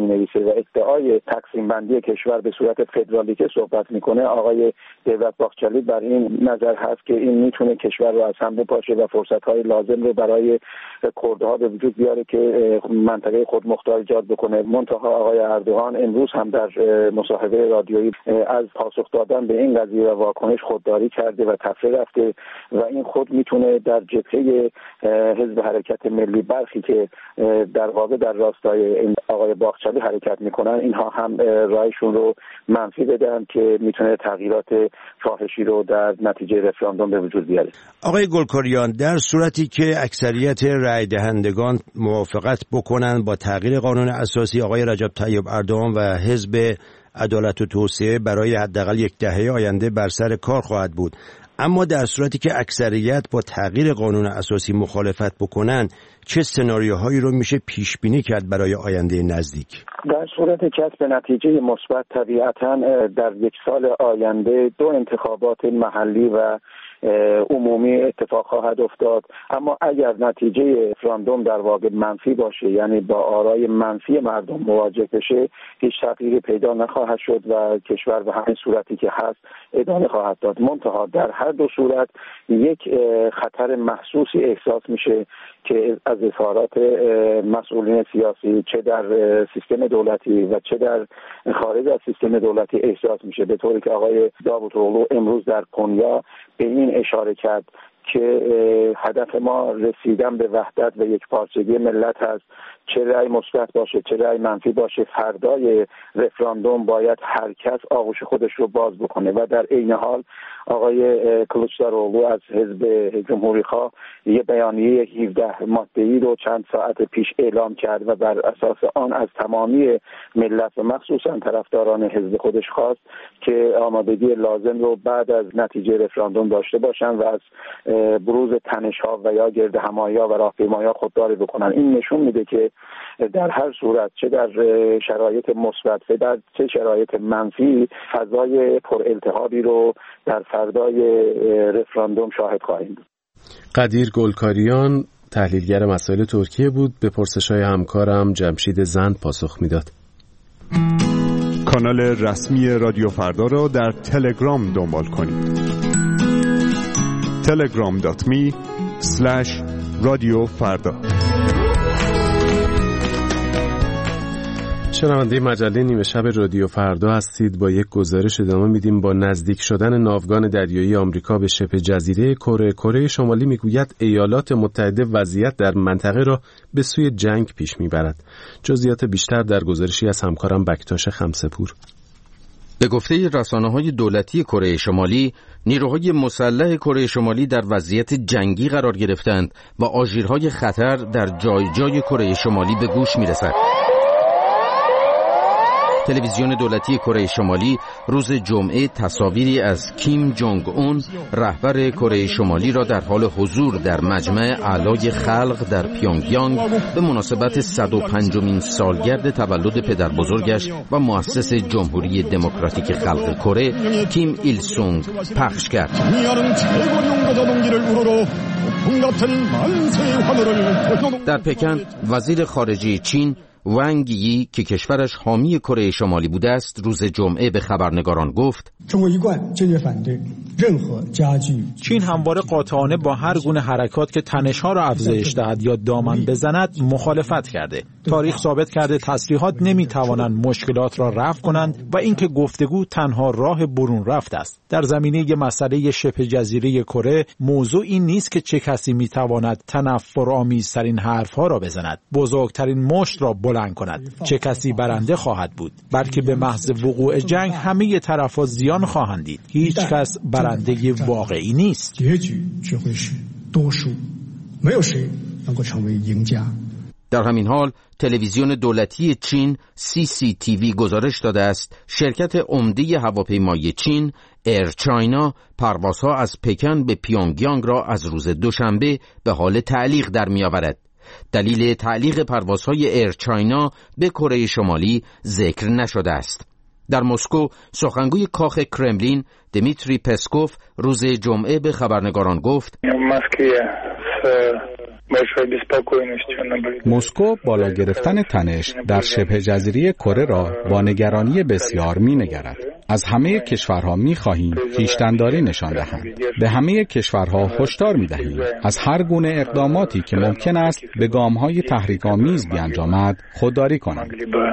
Speaker 5: و ادعای تقسیم بندی کشور به صورت فدرالی که صحبت میکنه، آقای دولت باقچلی بر این نظر هست که این میتونه کشور رو از هم بپاشه و فرصت‌های لازم رو برای کردها به وجود بیاره که منطقه خودمختار ایجاد بکنه. منتها آقای اردوغان امروز هم در مصاحبه رادیویی از پاسخ دادن به این قضیه و واکنش خودداری کرده و تفره رفته و این خود میتونه در جبهه حزب حرکت ملی برخی که در واقع در راستای آقای باقچلی حرکت میکنن، اینها هم رایشون رو منفی بدن که میتونه تغییرات فاحشی رو در نتیجه رفراندوم به وجود بیاره.
Speaker 6: آقای گلکاریان، در صورتی که اکثریت رای دهندگان موافقت بکنن با تغییر قانون اساسی، آقای رجب طیب اردوغان و حزب عدالت و توسعه برای حداقل یک دهه آینده بر سر کار خواهد بود. اما در صورتی که اکثریت با تغییر قانون اساسی مخالفت بکنن، چه سناریوهایی رو میشه پیش بینی کرد برای آینده نزدیک؟
Speaker 5: در صورت کسب نتیجه مثبت طبیعتاً در یک سال آینده 2 انتخابات محلی و عمومی اتفاق خواهد افتاد. اما اگر نتیجه رفراندوم در واقع منفی باشه، یعنی با آرای منفی مردم مواجه بشه، هیچ تغییری پیدا نخواهد شد و کشور به همین صورتی که هست ادامه خواهد داد. منتها در هر دو صورت یک خطر محسوسی احساس میشه که از اظهارات مسئولین سیاسی چه در سیستم دولتی و چه در خارج از سیستم دولتی احساس میشه، به طوری که آقای داوطلو امروز در کنیا به این اشاره کرد که هدف ما رسیدن به وحدت و یک پارچگی ملت هست. چه رأی مثبت باشه چه رأی منفی باشه، فردای رفراندوم باید هر کس آغوش خودش رو باز بکنه. و در عین حال آقای کلوچدارولو از حزب جمهوری‌خواه یه بیانیه 17 ماده‌ای رو چند ساعت پیش اعلام کرد و بر اساس آن از تمامی ملت و مخصوصا طرفداران حزب خودش خواست که آمادگی لازم رو بعد از نتیجه رفراندوم داشته باشن و از بروز تنش‌ها و یا گرد همایی‌ها و راهپیمایی‌ها خودداری بکنن. این نشون میده که در هر صورت چه در شرایط مثبت و در چه شرایط منفی فضای پرالتهابی رو در فردای رفراندوم شاهد خواهیم بود.
Speaker 1: قدیر گلکاریان تحلیلگر مسائل ترکیه بود، به پرسش‌های همکارم جمشید زند پاسخ میداد.
Speaker 19: کانال رسمی رادیو فردا را در تلگرام دنبال کنید. telegram.me/رادیوفردا.
Speaker 1: شنونده مجله نیمه شب رادیو فردا هستید. با یک گزارش ادامه میدیم. با نزدیک شدن ناوگان دریایی آمریکا به شبه جزیره کره شمالی میگوید ایالات متحده وضعیت در منطقه را به سوی جنگ پیش میبرد. جزئیات بیشتر در گزارشی از همکارم بکتاش خمسه‌پور.
Speaker 20: به گفته رسانه‌های دولتی کره شمالی، نیروهای مسلح کره شمالی در وضعیت جنگی قرار گرفتند و آژیرهای خطر در جای جای کره شمالی به گوش میرسد. تلویزیون دولتی کره شمالی روز جمعه تصاویری از کیم جونگ اون رهبر کره شمالی را در حال حضور در مجمع اعلای خلق در پیونگیانگ به مناسبت 105مین سالگرد تولد پدر بزرگش و مؤسس جمهوری دموکراتیک خلق کره کیم ایل سونگ پخش کرد. در پکن وزیر خارجه چین وانگ یی که کشورش حامی کره شمالی بوده است روز جمعه به خبرنگاران گفت
Speaker 21: چین همواره قاطعانه با هر گونه حرکات که تنش‌ها را افزایش دهد یا دامن بزند مخالفت کرده. تاریخ ثابت کرده تسلیحات نمی‌توانند مشکلات را رفع کنند و اینکه گفتگو تنها راه برون رفت است. در زمینه مسئله شبه جزیره کره موضوع این نیست که چه کسی می‌تواند تنفرآمیزترین حرف‌ها را بزند، بزرگترین مشت را بلند کند، چه کسی برنده خواهد بود، بلکه به محض وقوع جنگ همه طرف‌ها زیان خواهند دید. هیچ کس برنده واقعی نیست.
Speaker 20: در همین حال تلویزیون دولتی چین CCTV گزارش داده است شرکت عمده هواپیمایی چین ایر چاینا پروازها از پکن به پیونگیانگ را از روز دوشنبه به حال تعلیق در می‌آورد. دلیل تعلیق پروازهای ایر چاینا به کره شمالی ذکر نشده است. در مسکو سخنگوی کاخ کرملین دمیتری پسکوف روز جمعه به خبرنگاران گفت
Speaker 2: مسکو بالا گرفتن تنش در شبه جزیره کره را با نگرانی بسیار می‌نگرد. از همه کشورها می‌خواهیم خویشتن‌داری نشان دهند. به همه کشورها هشدار می‌دهیم از هر گونه اقداماتی که ممکن است به گام‌های تحریک‌آمیز بیانجامد خودداری کنند.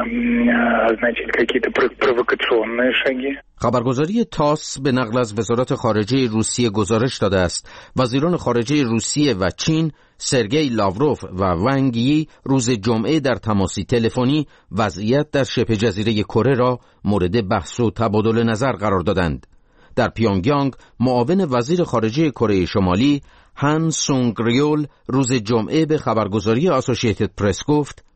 Speaker 20: خبرگزاری تاس به نقل از وزارت خارجه روسیه گزارش داده است وزیران خارجه روسیه و چین سرگئی لاوروف و ونگ یی روز جمعه در تماسی تلفنی وضعیت در شبه جزیره کره را مورد بحث و تبادل نظر قرار دادند. در پیونگیانگ معاون وزیر خارجه کره شمالی هان سونگ ریول روز جمعه به خبرگزاری آسوشییتد پرس گفت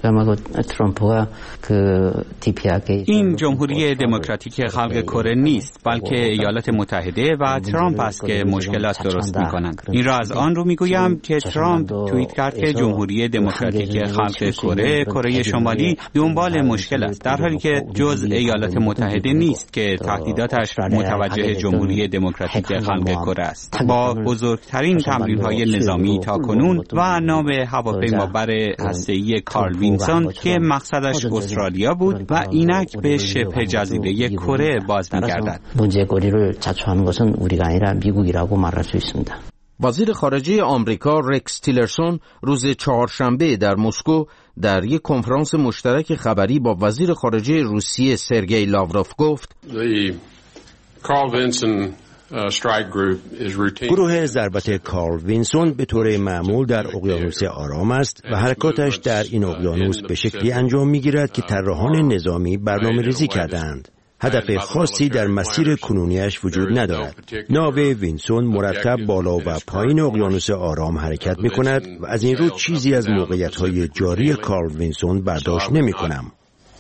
Speaker 7: این جمهوری دموکراتیک خلق کره نیست، بلکه ایالات متحده و ترامپ است که مشکلات درست می‌کنند. این را از آن رو می‌گویم که ترامپ توییت کرد که جمهوری دموکراتیک خلق کره شمالی دنبال مشکل است، در حالی که جز ایالات متحده نیست که تهدیداتش متوجه جمهوری دموکراتیک خلق کره است. با بزرگترین تمرین‌های نظامی تاکنون و نام هواپیمابر هسته‌ای کارل وینسون که مقصدش استرالیا بود و اینک به شبه جزیره کره باز می‌گردد.
Speaker 20: وزیر خارجه آمریکا رکس تیلرسون روز چهارشنبه در مسکو در یک کنفرانس مشترک خبری با وزیر خارجه روسیه سرگئی لاوروف گفت
Speaker 6: گروه ضربت کارل وینسون به طور معمول در اقیانوس آرام است و حرکاتش در این اقیانوس به شکلی انجام می‌گیرد که طراحان نظامی برنامه‌ریزی کردند. هدف خاصی در مسیر کنونیش وجود ندارد. ناو وینسون مرتب بالا و پایین اقیانوس آرام حرکت می‌کند و از این رو چیزی از موقعیت‌های جاری کارل وینسون برداشت نمی‌کنم.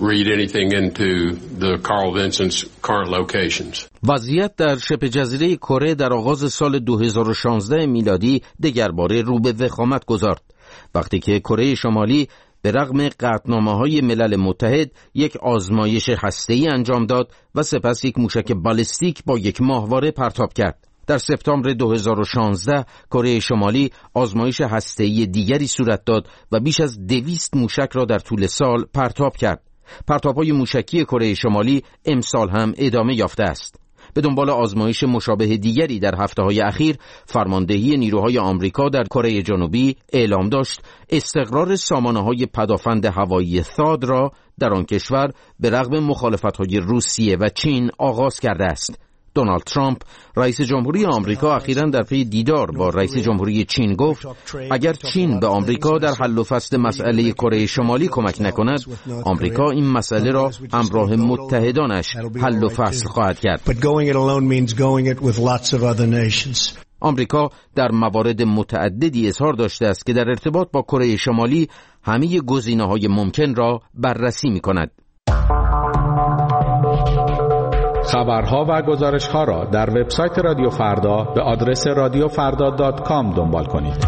Speaker 20: وضعیت در شبه جزیره کره در آغاز سال 2016 میلادی دگرباره رو به وخامت گذارد، وقتی که کره شمالی به رغم قطعنامه‌های ملل متحد یک آزمایش هسته‌ای انجام داد و سپس یک موشک بالستیک با یک ماهواره پرتاب کرد. در سپتامبر 2016 کره شمالی آزمایش هسته‌ای دیگری صورت داد و بیش از 200 موشک را در طول سال پرتاب کرد. پرتاب‌های موشکی کره شمالی امسال هم ادامه یافته است. به دنبال آزمایش مشابه دیگری در هفته‌های اخیر، فرماندهی نیروهای آمریکا در کره جنوبی اعلام داشت استقرار سامانه‌های پدافند هوایی ثاد را در آن کشور به رغم مخالفت‌های روسیه و چین آغاز کرده است. دونالد ترامپ رئیس جمهوری آمریکا اخیراً در پی دیدار با رئیس جمهوری چین گفت اگر چین به آمریکا در حل و فصل مسئله کره شمالی کمک نکند، آمریکا این مسئله را همراه متحدانش حل و فصل خواهد کرد. آمریکا در موارد متعددی اظهار داشته است که در ارتباط با کره شمالی همه گزینه‌های ممکن را بررسی می‌کند.
Speaker 21: خبرها و گزارش‌ها را در وبسایت رادیو فردا به آدرس radiofarda.com دنبال کنید.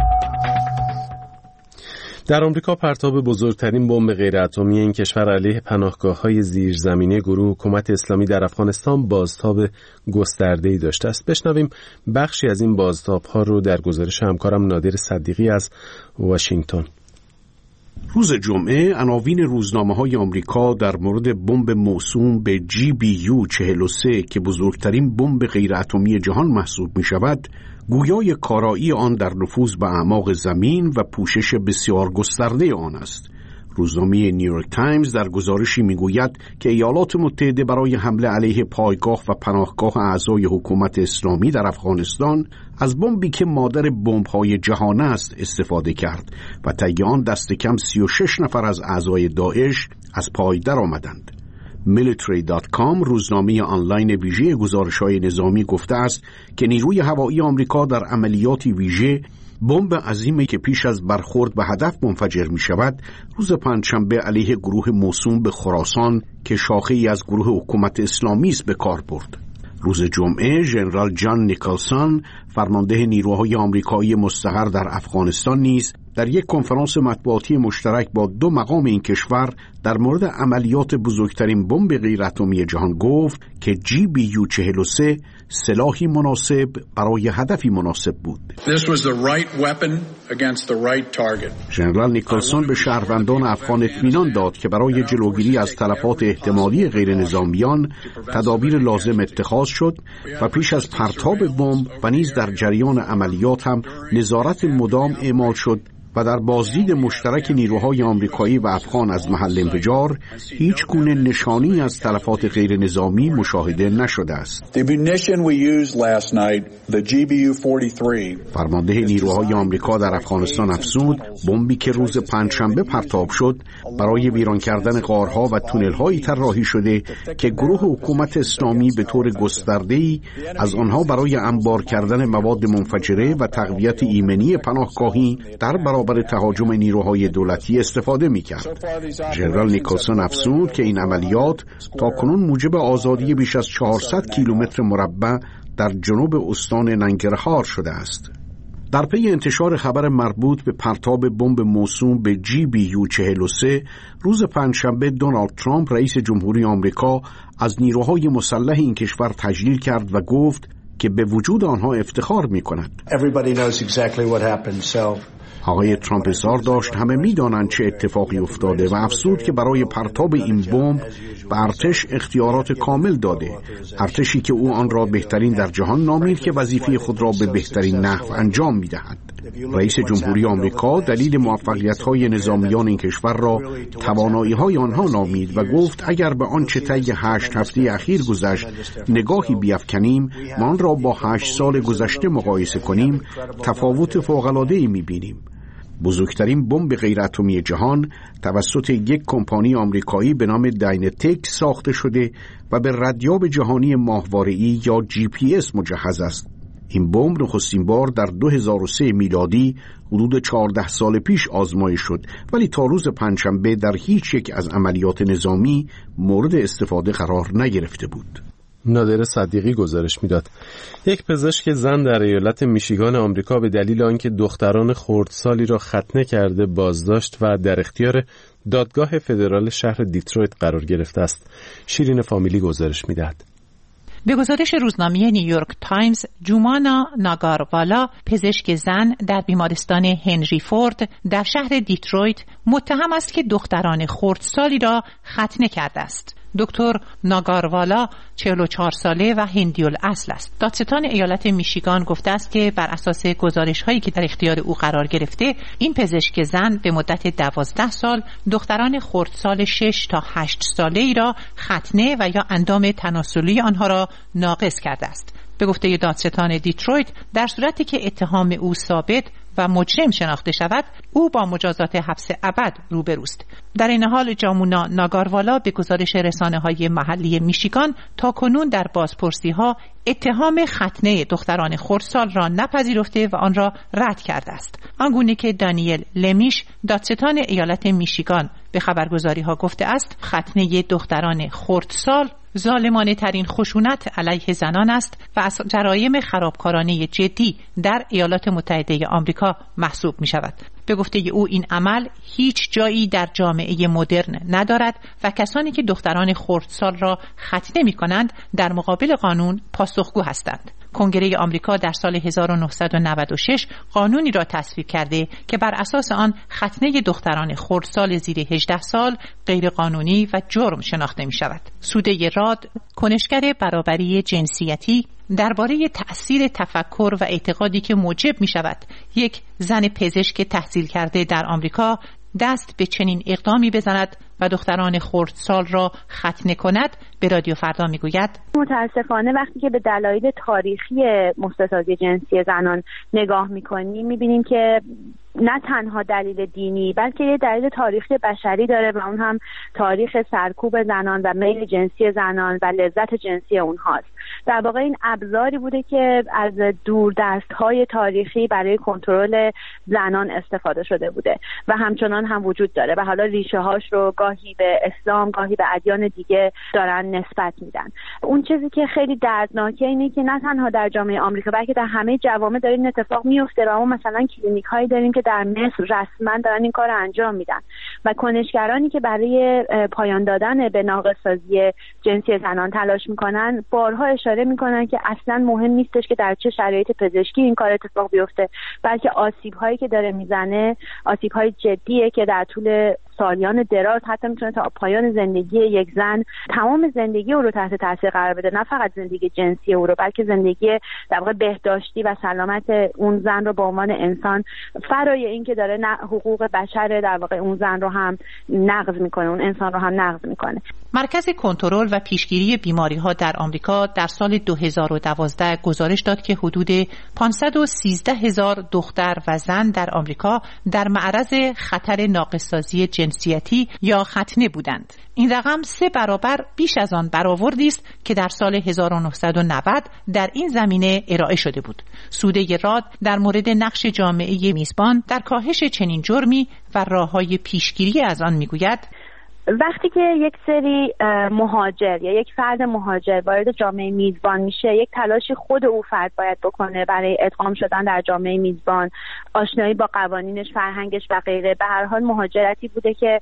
Speaker 1: در آمریکا پرتاب بزرگترین بمب غیراتمی این کشور علیه پناهگاه‌های زیرزمینی گروه حکومت اسلامی در افغانستان بازتاب گسترده‌ای داشته است. بشنویم بخشی از این بازتاب‌ها رو در گزارش همکارم نادر صدیقی از واشنگتن.
Speaker 22: روز جمعه عناوین روزنامه‌های آمریکا در مورد بمب موسوم به GBU 43 که بزرگترین بمب غیراتمی جهان محسوب می‌شود، گویای کارایی آن در نفوذ به اعماق زمین و پوشش بسیار گسترده آن است. روزنامه نیویورک تایمز در گزارشی میگوید که ایالات متحده برای حمله علیه پایگاه و پناهگاه اعضای حکومت اسلامی در افغانستان از بمبی که مادر بمب‌های جهان است استفاده کرد و طی آن دست کم 36 نفر از اعضای داعش از پای درآمدند. military.com روزنامه آنلاین ویژه گزارش‌های نظامی گفته است که نیروی هوایی آمریکا در عملیاتی ویژه بمب عظیمی که پیش از برخورد به هدف منفجر می شود روز پنجشنبه علیه گروه موسوم به خراسان که شاخه‌ای از گروه حکومت اسلامی است به کار برد. روز جمعه ژنرال جان نیکلسون فرمانده نیروهای آمریکایی مستقر در افغانستان نیز در یک کنفرانس مطبوعاتی مشترک با دو مقام این کشور در مورد عملیات بزرگترین بمب غیراتمی جهان گفت که GBU 43 سلاحی مناسب برای هدفی مناسب بود. ژنرال نیکلسون به شهروندان افغان اطمینان داد که برای جلوگیری از تلفات احتمالی غیر نظامیان تدابیر لازم اتخاذ شد و پیش از پرتاب بمب و نیز در جریان عملیات هم نظارت مدام اعمال شد و در بازدید مشترک نیروهای آمریکایی و افغان از محل انفجار هیچ گونه نشانی از تلفات غیر نظامی مشاهده نشده است. فرمانده نیروهای آمریکا در افغانستان افزود بمبی که روز پنجشنبه پرتاب شد برای ویران کردن غارها و تونل‌هایی طراحی شده که گروه حکومت اسلامی به طور گسترده‌ای از آنها برای انبار کردن مواد منفجره و تقویت ایمنی پناهگاهی در برابر تهاجم نیروهای دولتی استفاده می‌کرد. ژنرال نیکلسون افزود که این عملیات تاکنون موجب آزادی بیش از 400 کیلومتر مربع در جنوب استان ننگرهار شده است. در پی انتشار خبر مربوط به پرتاب بمب موسوم به GBU 43 روز پنجشنبه دونالد ترامپ رئیس جمهوری آمریکا از نیروهای مسلح این کشور تجلیل کرد و گفت که به وجود آنها افتخار می‌کند. آقای ترامپ اظهار داشت همه می‌دانند چه اتفاقی افتاده و افزود که برای پرتاب این بمب به ارتش اختیارات کامل داده، ارتشی که او آن را بهترین در جهان نامید که وظیفه خود را به بهترین نحو انجام می‌دهد. رئیس جمهوری آمریکا دلیل موفقیت‌های نظامیان این کشور را توانایی‌های آنها نامید و گفت اگر به آنچه طی 8 هفته اخیر گذشت نگاهی بیفکنیم و آن را با 8 سال گذشته مقایسه کنیم تفاوت فوق‌العاده‌ای می‌بینیم. بزرگترین بمب غیراتمی جهان توسط یک کمپانی آمریکایی به نام داینتک ساخته شده و به ردیاب جهانی ماهواره‌ای یا GPS مجهز است. این بمب نخستین بار در 2003 میلادی حدود 14 سال پیش آزمایش شد ولی تا روز پنجشنبه در هیچ یک از عملیات نظامی مورد استفاده قرار نگرفته بود.
Speaker 1: نادر صدیقی گزارش میداد. یک پزشک زن در ایالت میشیگان آمریکا به دلیل آنکه دختران خردسالی را ختنه کرده بازداشت و در اختیار دادگاه فدرال شهر دیترویت قرار گرفته است. شیرین فامیلی گزارش میدهد.
Speaker 3: به گزارش روزنامه نیویورک تایمز، جومانا ناگاروالا، پزشک زن در بیمارستان هنری فورد در شهر دیترویت، متهم است که دختران خردسالی را ختنه کرده است. دکتر ناگاروالا 44 ساله و هندی الاصل است. دادستان ایالت میشیگان گفته است که بر اساس گزارش‌هایی که در اختیار او قرار گرفته، این پزشک زن به مدت 12 سال دختران خردسال 6 تا 8 ساله‌ای را ختنه و یا اندام تناسلی آنها را ناقص کرده است. به گفته دادستان دیترویت، در صورتی که اتهام او ثابت و مجرم شناخته شود، او با مجازات حبس ابد روبروست. در این حال جامونا ناگاروالا به گزارش رسانه‌های محلی میشیگان تاکنون در بازپرسی‌ها اتهام ختنه دختران خردسال را نپذیرفته و آن را رد کرده است. آنگونه که دانیل لمیش، دادستان ایالت میشیگان، به خبرگزاری‌ها گفته است ختنه دختران خردسال ظالمانه ترین خشونت علیه زنان است و از جرایم خرابکارانه جدی در ایالات متحده آمریکا محسوب می شود. به گفته او این عمل هیچ جایی در جامعه مدرن ندارد و کسانی که دختران خردسال را ختنه می کنند در مقابل قانون پاسخگو هستند. کنگره آمریکا در سال 1996 قانونی را تصویب کرده که بر اساس آن ختنه دختران خردسال زیر 18 سال غیر قانونی و جرم شناخته می شود. سوده راد، کنشگر برابری جنسیتی، درباره تأثیر تفکر و اعتقادی که موجب می شود یک زن پزشک تحصیل کرده در آمریکا دست به چنین اقدامی بزند و دختران خردسال را ختنه کند، به رادیو فردا میگوید
Speaker 8: متاسفانه وقتی که به دلایل تاریخی مستساغی جنسی زنان نگاه میکنیم میبینیم که نه تنها دلیل دینی بلکه یه دلیل تاریخی بشری داره و اون هم تاریخ سرکوب زنان و میل جنسی زنان و لذت جنسی اونهاست. در واقع این ابزاری بوده که از دوردست‌های تاریخی برای کنترل زنان استفاده شده بوده و همچنان هم وجود داره و حالا ریشه‌هاش رو گاهی به اسلام گاهی به ادیان دیگه دارن نسبت میدن. اون چیزی که خیلی دردناکه اینه که نه تنها در جامعه آمریکا بلکه در همه جوامع داره این اتفاق میفته و ما مثلا کلینیک‌هایی داریم که در مصر رسما دارن این کار رو انجام میدن. و کنشگرانی که برای پایان دادن به ناقص‌سازی جنسی زنان تلاش میکنن بارها اشاره میکنن که اصلا مهم نیستش که در چه شرایط پزشکی این کار اتفاق بیفته، بلکه آسیب‌هایی که داره میزنه آسیب‌های جدیه که در طول سالیان دراز حتی میتونه تا پایان زندگی یک زن تمام زندگی او رو تحت تاثیر قرار بده، نه فقط زندگی جنسی او رو بلکه زندگی در واقع بهداشتی و سلامت اون زن رو به عنوان انسان، فرای این که داره حقوق بشر در واقع اون زن رو هم نقض میکنه، اون انسان رو هم نقض میکنه.
Speaker 3: مرکز کنترل و پیشگیری بیماری‌ها در آمریکا در سال 2012 گزارش داد که حدود 513,000 دختر و زن در آمریکا در معرض خطر ناقص‌سازی جنسیتی یا ختنه بودند. این رقم 3 برابر بیش از آن برآوردی است که در سال 1990 در این زمینه ارائه شده بود. سوده راد در مورد نقش جامعه میزبان در کاهش چنین جرمی و راه‌های پیشگیری از آن میگوید:
Speaker 8: وقتی که یک سری مهاجر یا یک فرد مهاجر وارد جامعه میزبان میشه، یک تلاشی خود او فرد باید بکنه برای ادغام شدن در جامعه میزبان، آشنایی با قوانینش، فرهنگش و غیره. به هر حال مهاجرتی بوده که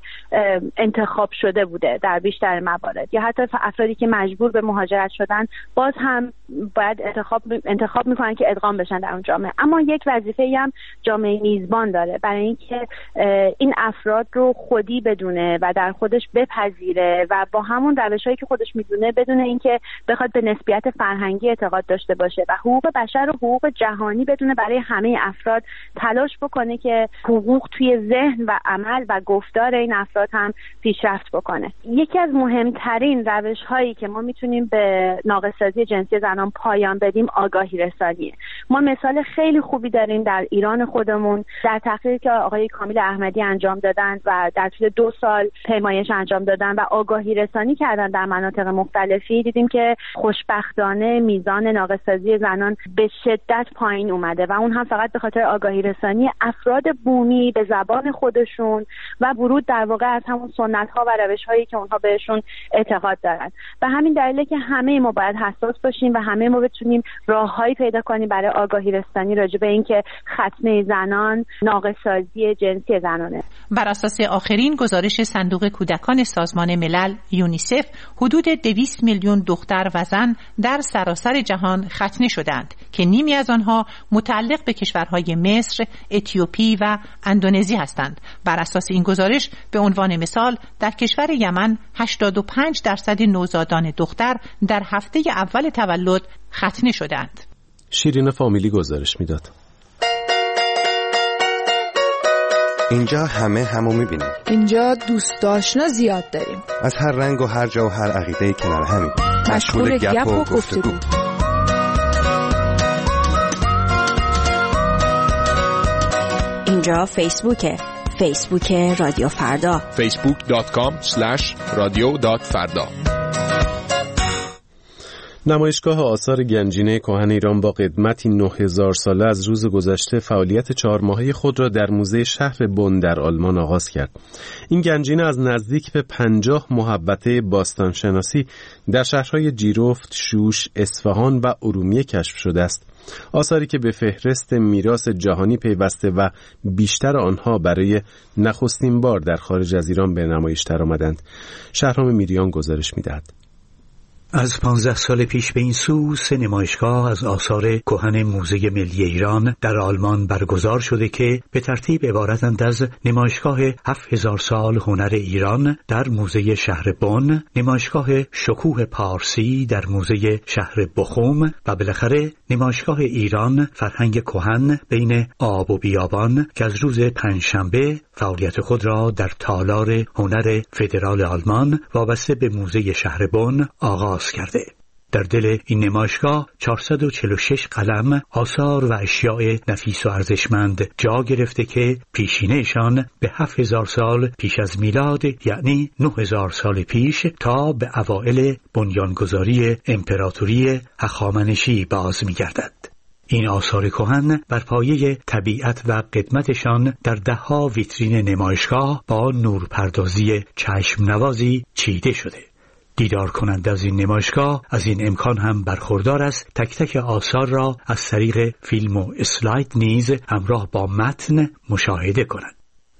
Speaker 8: انتخاب شده بوده در بیشتر موارد، یا حتی افرادی که مجبور به مهاجرت شدن باز هم باید انتخاب میکنن که ادغام بشن در اون جامعه. اما یک وظیفه‌ای هم جامعه میزبان داره برای اینکه این افراد رو خودی بدونه و در خودش بپذیره و با همون روش‌هایی که خودش میدونه بدونه اینکه بخواد به نسبیت فرهنگی اعتقاد داشته باشه و حقوق بشر و حقوق جهانی بدونه برای همه افراد تلاش بکنه که حقوق توی ذهن و عمل و گفتار این افراد هم پیشرفت بکنه. یکی از مهمترین روش‌هایی که ما میتونیم به ناقص‌سازی جنسی زنان پایان بدیم آگاهی رسانیه. ما مثال خیلی خوبی داریم در ایران خودمون، در تحقیقی که آقای کامیل احمدی انجام دادن و در طول 2 سال پیمایش انجام دادن و آگاهی رسانی کردن در مناطق مختلفی، دیدیم که خوشبختانه میزان ناقص‌سازی زنان به شدت پایین اومده و اون هم فقط به خاطر آگاهی رسانی افراد بومی به زبان خودشون و ورود در واقع از همون سنت‌ها و روش‌هایی که اونها بهشون اعتقاد دارن. به همین دلیله که همه ما باید حساس باشیم و همه ما بتونیم راه‌هایی پیدا کنیم برای آگاهی رسانی راجع به اینکه ختنه زنان ناقص‌سازی جنسی زنانه.
Speaker 3: بر اساس آخرین گزارش صندوق کودکان سازمان ملل یونیسف، حدود 200 میلیون دختر و زن در سراسر جهان ختنه شدند که نیمی از آنها متعلق به کشورهای مصر، اتیوپی و اندونزی هستند. بر اساس این گزارش به عنوان مثال در کشور یمن 85% نوزادان دختر در هفته اول تولد ختنه شدند.
Speaker 1: شیرین فامیلی گزارش میداد.
Speaker 10: اینجا همو میبینیم.
Speaker 16: اینجا دوست آشنا زیاد داریم.
Speaker 10: از هر رنگ و هر جا و هر عقیده کنار همیم.
Speaker 16: مشغول گپ و گفتگو.
Speaker 12: اینجا فیسبوک رادیو فردا.
Speaker 23: facebook.com/radio.farda.
Speaker 1: نمایشگاه آثار گنجینه کهن ایران با قدمتی 9000 ساله از روز گذشته فعالیت 4 ماهه خود را در موزه شهر بن در آلمان آغاز کرد. این گنجینه از نزدیک به 50 محوطه باستانشناسی در شهرهای جیرفت، شوش، اصفهان و ارومیه کشف شده است. آثاری که به فهرست میراث جهانی پیوسته و بیشتر آنها برای نخستین بار در خارج از ایران به نمایش درآمدند. شهرام میریان گزارش می‌دهد.
Speaker 24: از 15 سال پیش به این سو 3 نمایشگاه از آثار کهن موزه ملی ایران در آلمان برگزار شده که به ترتیب عبارتند از نمایشگاه 7000 سال هنر ایران در موزه شهر بن، نمایشگاه شکوه پارسی در موزه شهر بخوم و بالاخره نمایشگاه ایران فرهنگ کهن بین آب و بیابان که از روز پنجشنبه فعالیت خود را در تالار هنر فدرال آلمان وابسته به موزه شهر بن آغاز کرده. در دل این نمایشگاه 446 قلم، آثار و اشیاء نفیس و ارزشمند جا گرفته که پیشینه‌شان به 7000 سال پیش از میلاد، یعنی 9000 سال پیش تا به اوائل بنیانگذاری امپراتوری هخامنشی باز می‌گردد. این آثار کهن بر پایه طبیعت و قدمتشان در ده‌ها ویترین نمایشگاه با نورپردازی چشم نوازی چیده شده. دیدار کننده از این نمایشگاه از این امکان هم برخوردار است تک تک آثار را از طریق فیلم و اسلاید نیز همراه با متن مشاهده کنند.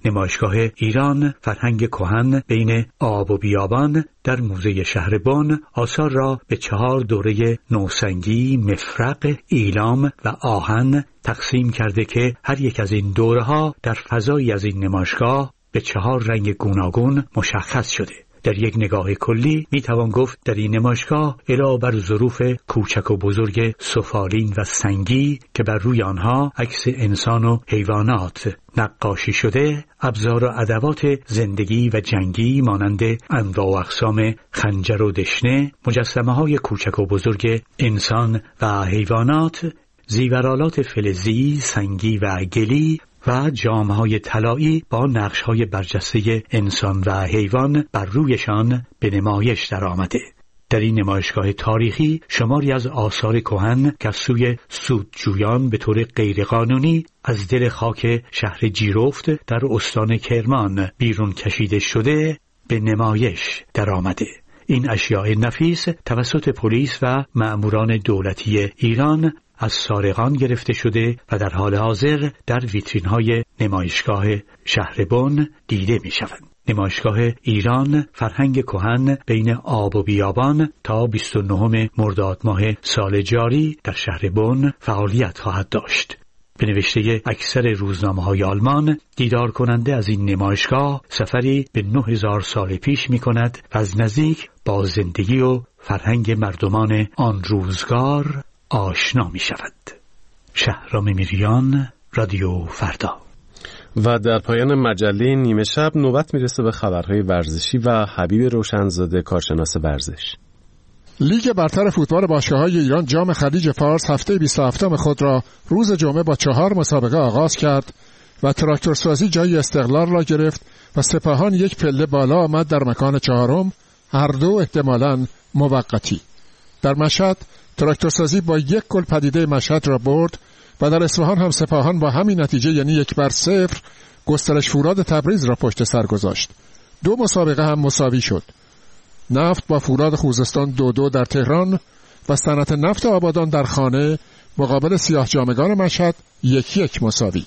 Speaker 24: نمایشگاه ایران فرهنگ کهن بین آب و بیابان در موزه شهر بن آثار را به 4 دوره نوسنگی، مفرق، ایلام و آهن تقسیم کرده که هر یک از این دوره‌ها در فضایی از این نمایشگاه به 4 رنگ گوناگون مشخص شده. در یک نگاه کلی میتوان گفت در این نمایشگاه علاوه بر ظروف کوچک و بزرگ سفالین و سنگی که بر روی آنها عکس انسان و حیوانات نقاشی شده، ابزار و ادوات زندگی و جنگی مانند انواع و اقسام خنجر و دشنه، مجسمه‌های کوچک و بزرگ انسان و حیوانات، زیورآلات فلزی، سنگی و گلی و جام‌های طلایی با نقش‌های برجسته انسان و حیوان بر رویشان به نمایش درآمده. در این نمایشگاه تاریخی شماری از آثار کهن که از سوی سودجویان به طور غیرقانونی از دل خاک شهر جیرفت در استان کرمان بیرون کشیده شده به نمایش درآمده. این اشیاء نفیس توسط پلیس و مأموران دولتی ایران از سارقان گرفته شده و در حال حاضر در ویترین‌های نمایشگاه شهر بن دیده می‌شوند. نمایشگاه ایران فرهنگ کهن بین آب و بیابان تا 29 مرداد ماه سال جاری در شهر بن فعالیت خواهد داشت. به نوشته اکثر روزنامه‌های آلمان، دیدار کننده از این نمایشگاه سفری به 9000 سال پیش می‌کند و از نزدیک با زندگی و فرهنگ مردمان آن روزگار آشنا می شود. شهرام میریان، رادیو فردا.
Speaker 1: و در پایان مجله نیمه شب نوبت میرسه به خبرهای ورزشی و حبیب روشنزاده، کارشناس ورزش.
Speaker 2: لیگ برتر فوتبال باشگاه‌های ایران جام خلیج فارس هفته 27 خود را روز جمعه با 4 مسابقه آغاز کرد و تراکتورسازی جای استقلال را گرفت و سپاهان یک پله بالا آمد در مکان 4م، هر دو احتمالاً موقتی. در مشهد تراکتورسازی با 1 گل پدیده مشهد را برد و در اصفهان هم سپاهان با همین نتیجه یعنی 1-0 گسترش فولاد تبریز را پشت سر گذاشت. 2 مسابقه هم مساوی شد. نفت با فولاد خوزستان 2-2 در تهران و صنعت نفت آبادان در خانه مقابل سیاه جامگان مشهد 1-1 مساوی.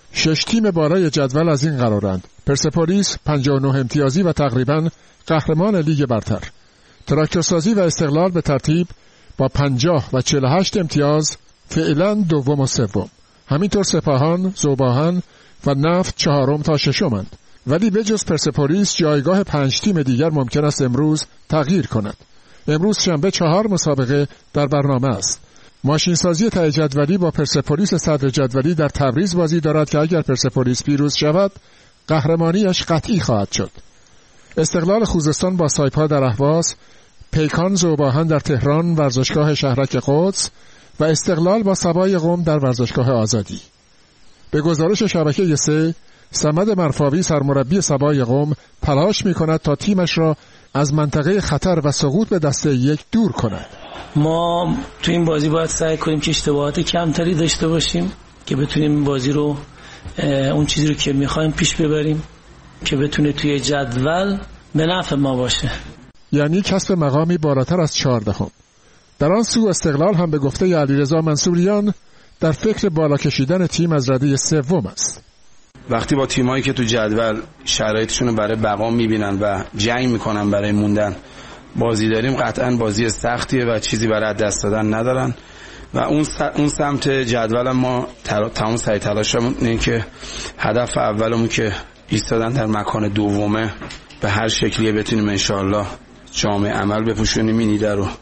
Speaker 2: 6 تیم بالای جدول از این قرارند: پرسپولیس 59 امتیازی و تقریباً قهرمان لیگ برتر. تراکتورسازی و استقلال به ترتیب با 50 و 48 امتیاز فعلا دوم و سوم. همینطور سپاهان، ذوباهن و نفت 4 تا 6 ولی به جز پرسپولیس جایگاه 5 تیم دیگر ممکن است امروز تغییر کند. امروز شنبه 4 مسابقه در برنامه است. ماشینسازی ته جدولی با پرسپولیس صدر جدولی در تبریز بازی دارد که اگر پرسپولیس پیروز شود قهرمانیش قطعی خواهد شد. استقلال خوزستان با سایپا در اهواز، پیکان ذوباهن در تهران ورزشگاه شهرک قدس و استقلال با سبای قم در ورزشگاه آزادی. به گزارش شبکه 3، صمد مرفاوی سرمربی سبای قم تلاش می‌کند تا تیمش را از منطقه خطر و سقوط به دسته 1 دور کند.
Speaker 11: ما تو این بازی باید سعی کنیم که اشتباهات کمتری داشته باشیم که بتونیم این بازی رو اون چیزی رو که می‌خوایم پیش ببریم که بتونه توی جدول به نفع ما باشه،
Speaker 2: یعنی کسب مقامی بالاتر از 14. در آن سو استقلال هم به گفته علیرضا منصوریان در فکر بالا کشیدن تیم از رده 3 است.
Speaker 13: وقتی با تیمایی که تو جدول شرایطشون رو برای بقا میبینن و جنگ میکنن برای موندن بازی داریم، قطعا بازی سختیه و چیزی برای دست دادن ندارن و اون سمت جدول ما تمام سعی تلاشمون اینه که هدف اولمون که ایستادن در مکان دومه به هر شکلیه بتونیم انشاءالله جام عمل بپوشونیم این ایده رو.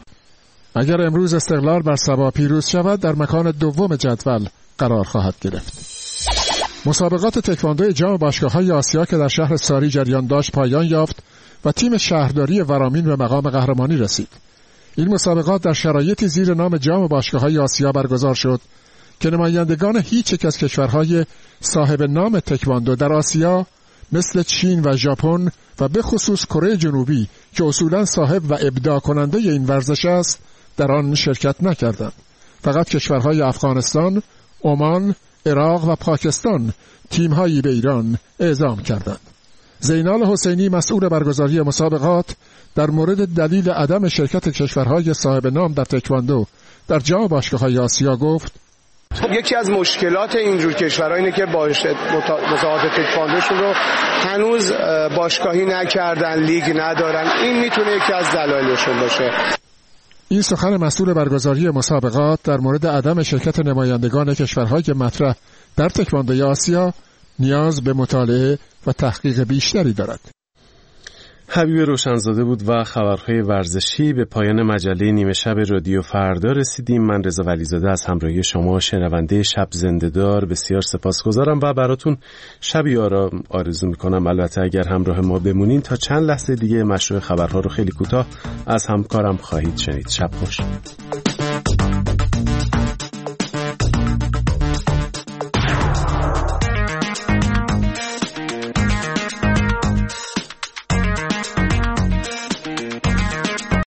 Speaker 2: اگر امروز استقلال بر سبا پیروز شود در مکان دوم جدول قرار خواهد گرفت. مسابقات تکواندو جام باشگاه‌های آسیا که در شهر ساری جریان داشت پایان یافت و تیم شهرداری ورامین به مقام قهرمانی رسید. این مسابقات در شرایطی زیر نام جام باشگاه‌های آسیا برگزار شد که نمایندگان هیچ یک از کشورهای صاحب نام تکواندو در آسیا مثل چین و ژاپن و به خصوص کره جنوبی که اصولاً صاحب و ابداع کننده این ورزش است در آن شرکت نکردند. فقط کشورهای افغانستان، عمان، عراق و پاکستان تیم‌هایی به ایران اعزام کردند. زینال حسینی مسئول برگزاری مسابقات در مورد دلیل عدم شرکت کشورهای صاحب نام در تکواندو در جام باشگاه‌های آسیا گفت:
Speaker 9: خب یکی از مشکلات اینجور کشورها اینه که مسابقات تکواندوشون رو هنوز باشگاهی نکردن، لیگ ندارن. این میتونه یکی از دلایلشون باشه.
Speaker 14: این سخن مسئول برگزاری مسابقات در مورد عدم شرکت نمایندگان کشورهای مطرح در تکواندوی آسیا نیاز به مطالعه و تحقیق بیشتری دارد.
Speaker 1: حبیب روشنزاده بود و خبرهای ورزشی. به پایان مجله نیمه شب رادیو فردا رسیدیم. من رضا ولیزاده از همراهی شما شنونده شب زنده‌دار بسیار سپاسگزارم و براتون شبی آرام آرزو میکنم. البته اگر همراه ما بمونین تا چند لحظه دیگه مشروع خبرها رو خیلی کوتاه از همکارم خواهید شنید. شب خوش.